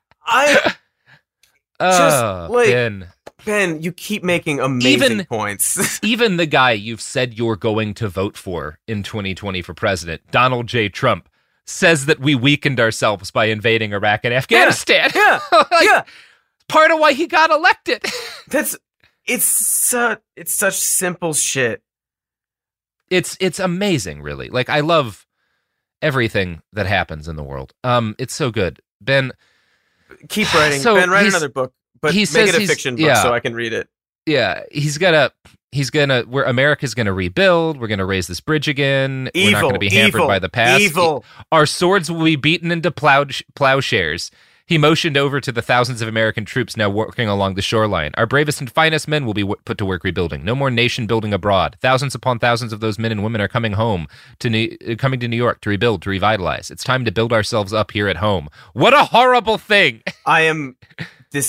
S11: Ben, you keep making amazing points.
S10: Even the guy you've said you're going to vote for in 2020 for president, Donald J. Trump, says that we weakened ourselves by invading Iraq and Afghanistan.
S11: Yeah.
S10: Part of why he got elected.
S11: It's such simple shit.
S10: It's amazing, really. Like, I love everything that happens in the world. It's so good. Ben,
S11: keep writing. Ben, write another book, but make it a fiction book so I can read it.
S10: Yeah, where America's gonna rebuild. We're gonna raise this bridge again. We're not gonna be hampered by the past. Our swords will be beaten into plowshares. He motioned over to the thousands of American troops now working along the shoreline. Our bravest and finest men will be put to work rebuilding. No more nation building abroad. Thousands upon thousands of those men and women are coming to New York to rebuild, to revitalize. It's time to build ourselves up here at home. What a horrible thing!
S11: This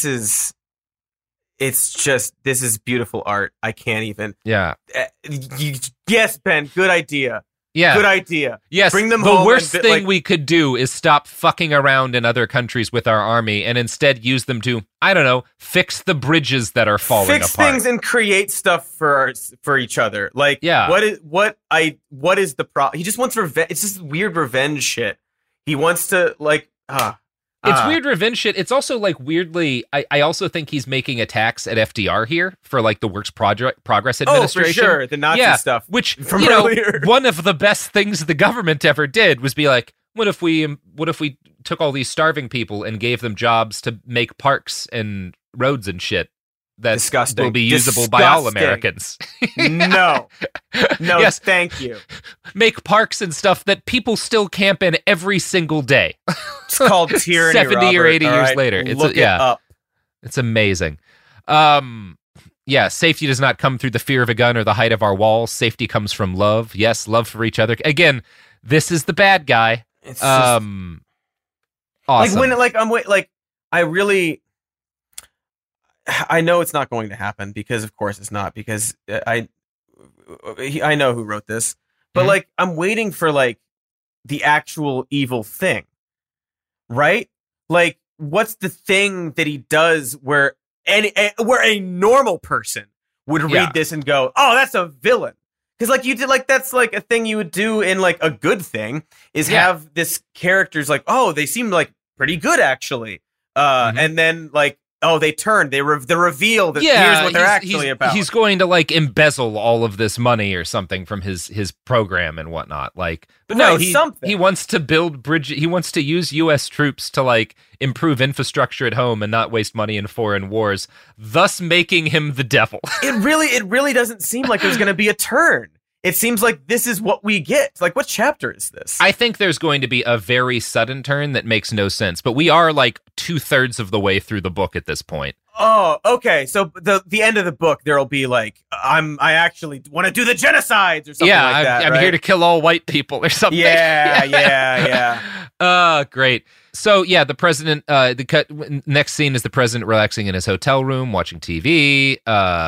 S11: is beautiful art. I can't even.
S10: Yeah.
S11: Yes, Ben, good idea.
S10: Yeah.
S11: Good idea.
S10: Yes.
S11: Bring them home.
S10: The worst thing we could do is stop fucking around in other countries with our army and instead use them to, I don't know, fix the bridges that are falling apart.
S11: Fix things and create stuff for each other. Like,
S10: yeah.
S11: What is the problem? He just wants revenge. It's just weird revenge shit. He wants to
S10: It's weird revenge shit. It's also like weirdly, I also think he's making attacks at FDR here for like the Works Progress Administration.
S11: Oh, for sure. The Nazi stuff.
S10: Which,
S11: from earlier.
S10: One of the best things the government ever did was be like, what if we took all these starving people and gave them jobs to make parks and roads and shit that will be usable by all Americans?
S11: No. Yes. Thank you.
S10: Make parks and stuff that people still camp in every single day.
S11: It's called tyranny,
S10: 70
S11: Robert,
S10: or 80 years later.
S11: Look it up.
S10: It's amazing. Safety does not come through the fear of a gun or the height of our walls. Safety comes from love. Yes, love for each other. Again, this is the bad guy.
S11: It's
S10: awesome.
S11: I know it's not going to happen because, of course, it's not, because I know who wrote this, but like I'm waiting for like the actual evil thing, right? Like, what's the thing that he does where a normal person would read this and go, "Oh, that's a villain"? Because like you did, like that's like a thing you would do in like a good thing is have this character's like, "Oh, they seem like pretty good actually," and then like, oh, they turned. The reveal that here's what they're actually about.
S10: He's going to like embezzle all of this money or something from his program and whatnot. Like, but no, he wants to build bridges. He wants to use U.S. troops to like improve infrastructure at home and not waste money in foreign wars, thus making him the devil.
S11: It really doesn't seem like there's going to be a turn. It seems like this is what we get. Like, what chapter is this?
S10: I think there's going to be a very sudden turn that makes no sense, but we are like 2/3 of the way through the book at this point.
S11: Oh, okay. So the end of the book, there'll be like, I actually want to do the genocides or something like that.
S10: I'm here to kill all white people or something.
S11: Yeah.
S10: Great. So yeah, the president. Next scene is the president relaxing in his hotel room, watching TV.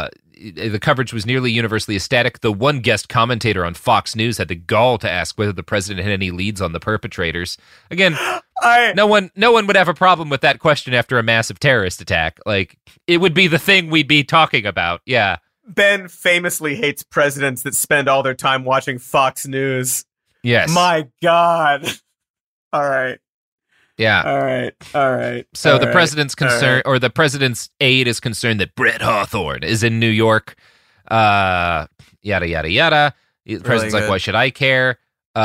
S10: The coverage was nearly universally ecstatic. The one guest commentator on Fox News had the gall to ask whether the president had any leads on the perpetrators. Again, no one would have a problem with that question after a massive terrorist attack. Like, it would be the thing we'd be talking about. Yeah.
S11: Ben famously hates presidents that spend all their time watching Fox News.
S10: Yes.
S11: My God. All right.
S10: Yeah.
S11: All right.
S10: So the president's concern, or the president's aide is concerned that Brett Hawthorne is in New York. Yada, yada, yada. The president's like, why should I care?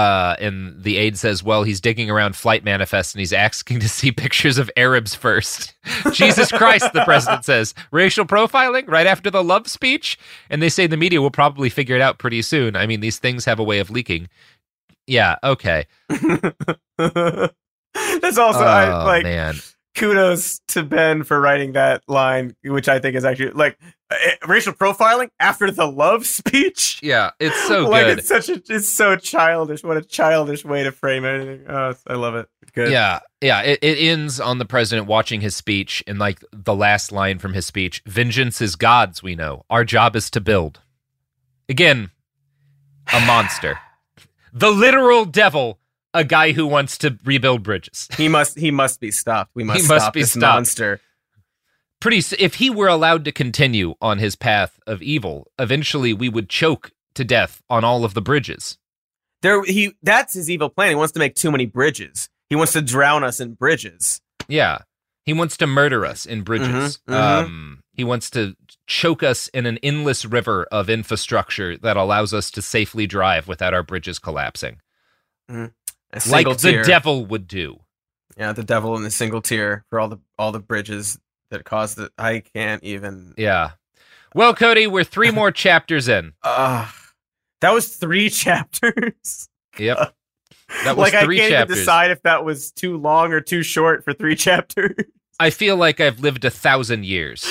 S10: And the aide says, well, he's digging around flight manifests and he's asking to see pictures of Arabs first. Jesus Christ, the president says. Racial profiling right after the love speech? And they say the media will probably figure it out pretty soon. I mean, these things have a way of leaking. Yeah, okay.
S11: That's also
S10: man.
S11: Kudos to Ben for writing that line, which I think is actually like racial profiling after the love speech.
S10: Yeah, it's so
S11: like
S10: good.
S11: It's so childish. What a childish way to frame anything. Oh, I love it. Good.
S10: Yeah. It ends on the president watching his speech, and like the last line from his speech: "Vengeance is God's, we know. Our job is to build." Again, a monster, the literal devil. A guy who wants to rebuild bridges.
S11: He must be stopped. We must stop this monster.
S10: If he were allowed to continue on his path of evil, eventually we would choke to death on all of the bridges.
S11: That's his evil plan. He wants to make too many bridges. He wants to drown us in bridges.
S10: Yeah. He wants to murder us in bridges. He wants to choke us in an endless river of infrastructure that allows us to safely drive without our bridges collapsing. Like the devil would do.
S11: Yeah, the devil in the single tier for all the bridges that caused it. I can't even.
S10: Yeah. Well, Cody, we're 3 more chapters in.
S11: That was 3 chapters.
S10: Yep. That was 3 chapters. I can't
S11: even decide if that was too long or too short for 3 chapters.
S10: I feel like I've lived 1,000 years.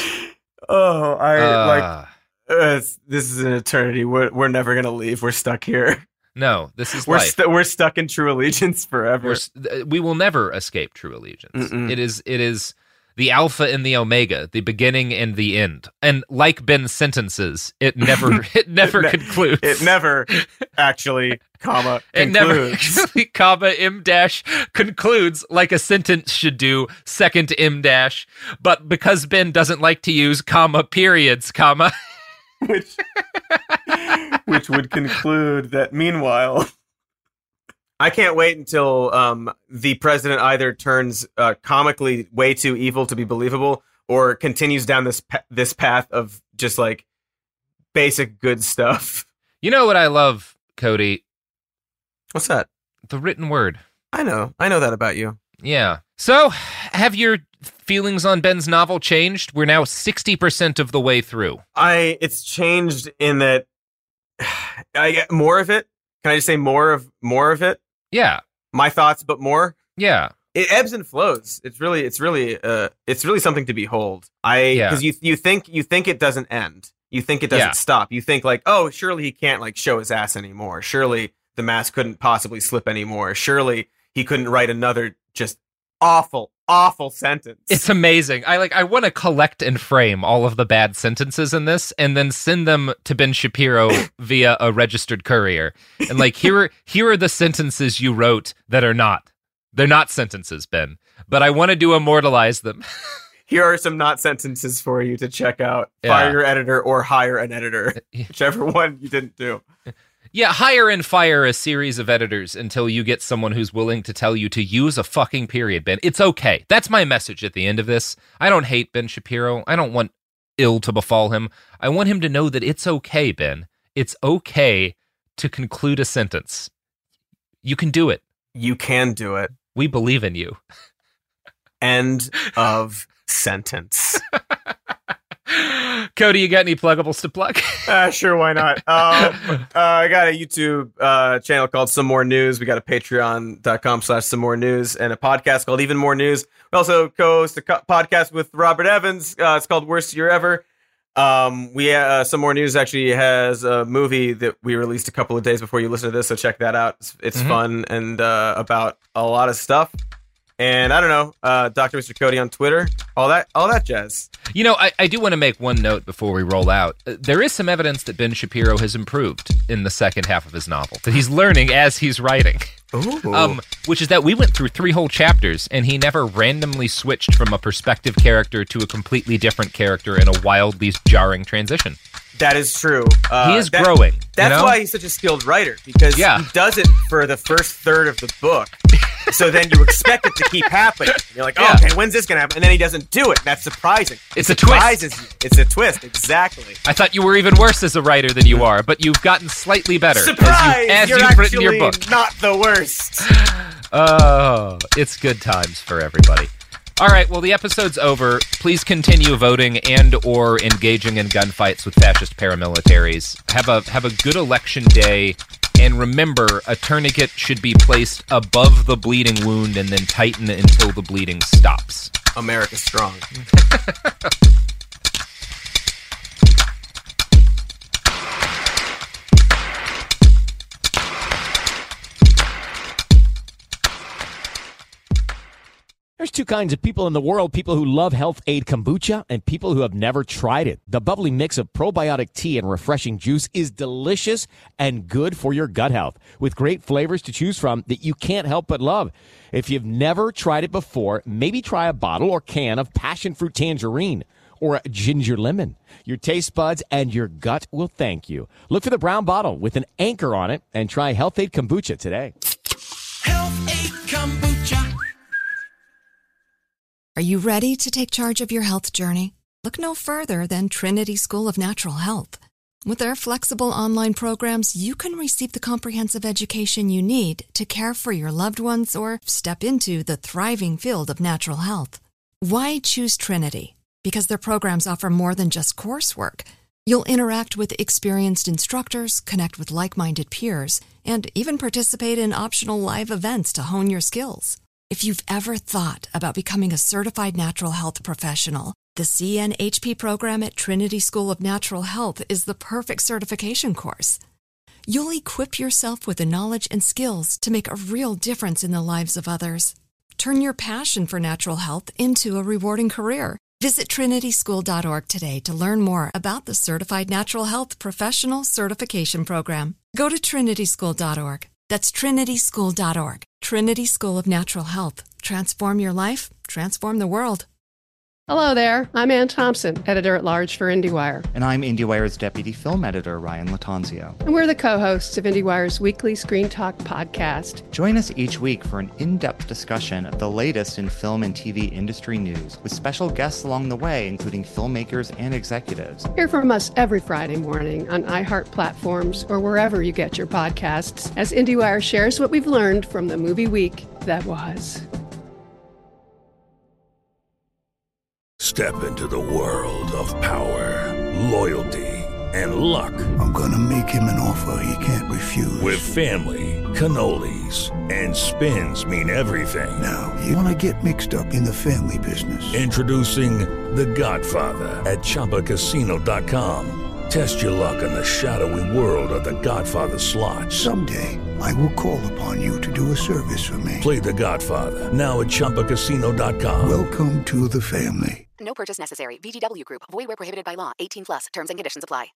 S11: Oh, this is an eternity. We're never gonna leave. We're stuck here.
S10: No, this is life.
S11: We're stuck in True Allegiance forever.
S10: We will never escape True Allegiance. It is the alpha and the omega, the beginning and the end. And like Ben's sentences, it never concludes.
S11: It never actually, concludes.
S10: It never actually, M dash concludes like a sentence should do, second M dash. But because Ben doesn't like to use comma periods, comma.
S11: Which would conclude that meanwhile, I can't wait until the president either turns comically way too evil to be believable, or continues down this path of just like basic good stuff.
S10: You know what I love, Cody?
S11: What's that?
S10: The written word.
S11: I know that about you.
S10: Yeah. So, have your feelings on Ben's novel changed? We're now 60% of the way through.
S11: It's changed in that I get more of it. Can I just say more of it?
S10: Yeah.
S11: My thoughts, but more.
S10: Yeah.
S11: It ebbs and flows. It's really something to behold. Because you think it doesn't end. You think it doesn't stop. You think like, oh, surely he can't like show his ass anymore. Surely the mask couldn't possibly slip anymore. Surely he couldn't write another just awful sentence.
S10: It's amazing. I want to collect and frame all of the bad sentences in this and then send them to Ben Shapiro via a registered courier. And like, here are the sentences you wrote that are not. They're not sentences, Ben, but I want to immortalize them.
S11: Here are some not sentences for you to check out. Fire your editor or hire an editor, whichever one you didn't do.
S10: Yeah, hire and fire a series of editors until you get someone who's willing to tell you to use a fucking period, Ben. It's okay. That's my message at the end of this. I don't hate Ben Shapiro. I don't want ill to befall him. I want him to know that it's okay, Ben. It's okay to conclude a sentence. You can do it.
S11: You can do it.
S10: We believe in you.
S11: End of sentence.
S10: Cody, you got any pluggables to plug?
S11: Sure, why not? I got a YouTube channel called Some More News. We got a patreon.com/Some More News and a podcast called Even More News. We also co-host a podcast with Robert Evans. It's called Worst Year Ever. Some More News actually has a movie that we released a couple of days before you listen to this, so check that out. It's fun and about a lot of stuff. And I don't know, Dr. Mr. Cody on Twitter, all that jazz.
S10: You know, I do want to make one note before we roll out. There is some evidence that Ben Shapiro has improved in the second half of his novel, that he's learning as he's writing.
S11: Ooh.
S10: Which is that we went through 3 whole chapters, and he never randomly switched from a perspective character to a completely different character in a wildly jarring transition.
S11: That is true.
S10: He is growing.
S11: That's why he's such a skilled writer, because he does it for the first third of the book. So then you expect it to keep happening. You're like, oh, okay, when's this going to happen? And then he doesn't do it. That's surprising.
S10: It's a twist.
S11: It's a twist, exactly.
S10: I thought you were even worse as a writer than you are, but you've gotten slightly better.
S11: Surprise!
S10: As
S11: you're
S10: you've written your book.
S11: Not the worst.
S10: Oh, it's good times for everybody. All right, well, the episode's over. Please continue voting and or engaging in gunfights with fascist paramilitaries. Have a good election day, And remember, a tourniquet should be placed above the bleeding wound and then tighten until the bleeding stops.
S11: America's strong.
S17: There's two kinds of people in the world, people who love Health Aid Kombucha and people who have never tried it. The bubbly mix of probiotic tea and refreshing juice is delicious and good for your gut health, with great flavors to choose from that you can't help but love. If you've never tried it before, maybe try a bottle or can of passion fruit tangerine or a ginger lemon. Your taste buds and your gut will thank you. Look for the brown bottle with an anchor on it and try Health Aid Kombucha today.
S18: Health Aid Kombucha.
S8: Are you ready to take charge of your health journey? Look no further than Trinity School of Natural Health. With their flexible online programs, you can receive the comprehensive education you need to care for your loved ones or step into the thriving field of natural health. Why choose Trinity? Because their programs offer more than just coursework. You'll interact with experienced instructors, connect with like-minded peers, and even participate in optional live events to hone your skills. If you've ever thought about becoming a certified natural health professional, the CNHP program at Trinity School of Natural Health is the perfect certification course. You'll equip yourself with the knowledge and skills to make a real difference in the lives of others. Turn your passion for natural health into a rewarding career. Visit trinityschool.org today to learn more about the Certified Natural Health Professional Certification Program. Go to trinityschool.org. That's trinityschool.org. Trinity School of Natural Health. Transform your life, transform the world.
S13: Hello there. I'm Ann Thompson, editor-at-large for IndieWire.
S14: And I'm IndieWire's deputy film editor, Ryan Latanzio.
S13: And we're the co-hosts of IndieWire's weekly Screen Talk podcast.
S14: Join us each week for an in-depth discussion of the latest in film and TV industry news, with special guests along the way, including filmmakers and executives.
S13: Hear from us every Friday morning on iHeart platforms or wherever you get your podcasts, as IndieWire shares what we've learned from the movie week that was.
S19: Step into the world of power, loyalty, and luck.
S20: I'm gonna make him an offer he can't refuse.
S19: With family, cannolis, and spins mean everything.
S20: Now, you wanna get mixed up in the family business.
S19: Introducing The Godfather at ChumbaCasino.com. Test your luck in the shadowy world of The Godfather slot.
S20: Someday, I will call upon you to do a service for me.
S19: Play The Godfather, now at ChumbaCasino.com.
S20: Welcome to the family.
S21: No purchase necessary. VGW Group. Void where prohibited by law. 18+. Terms and conditions apply.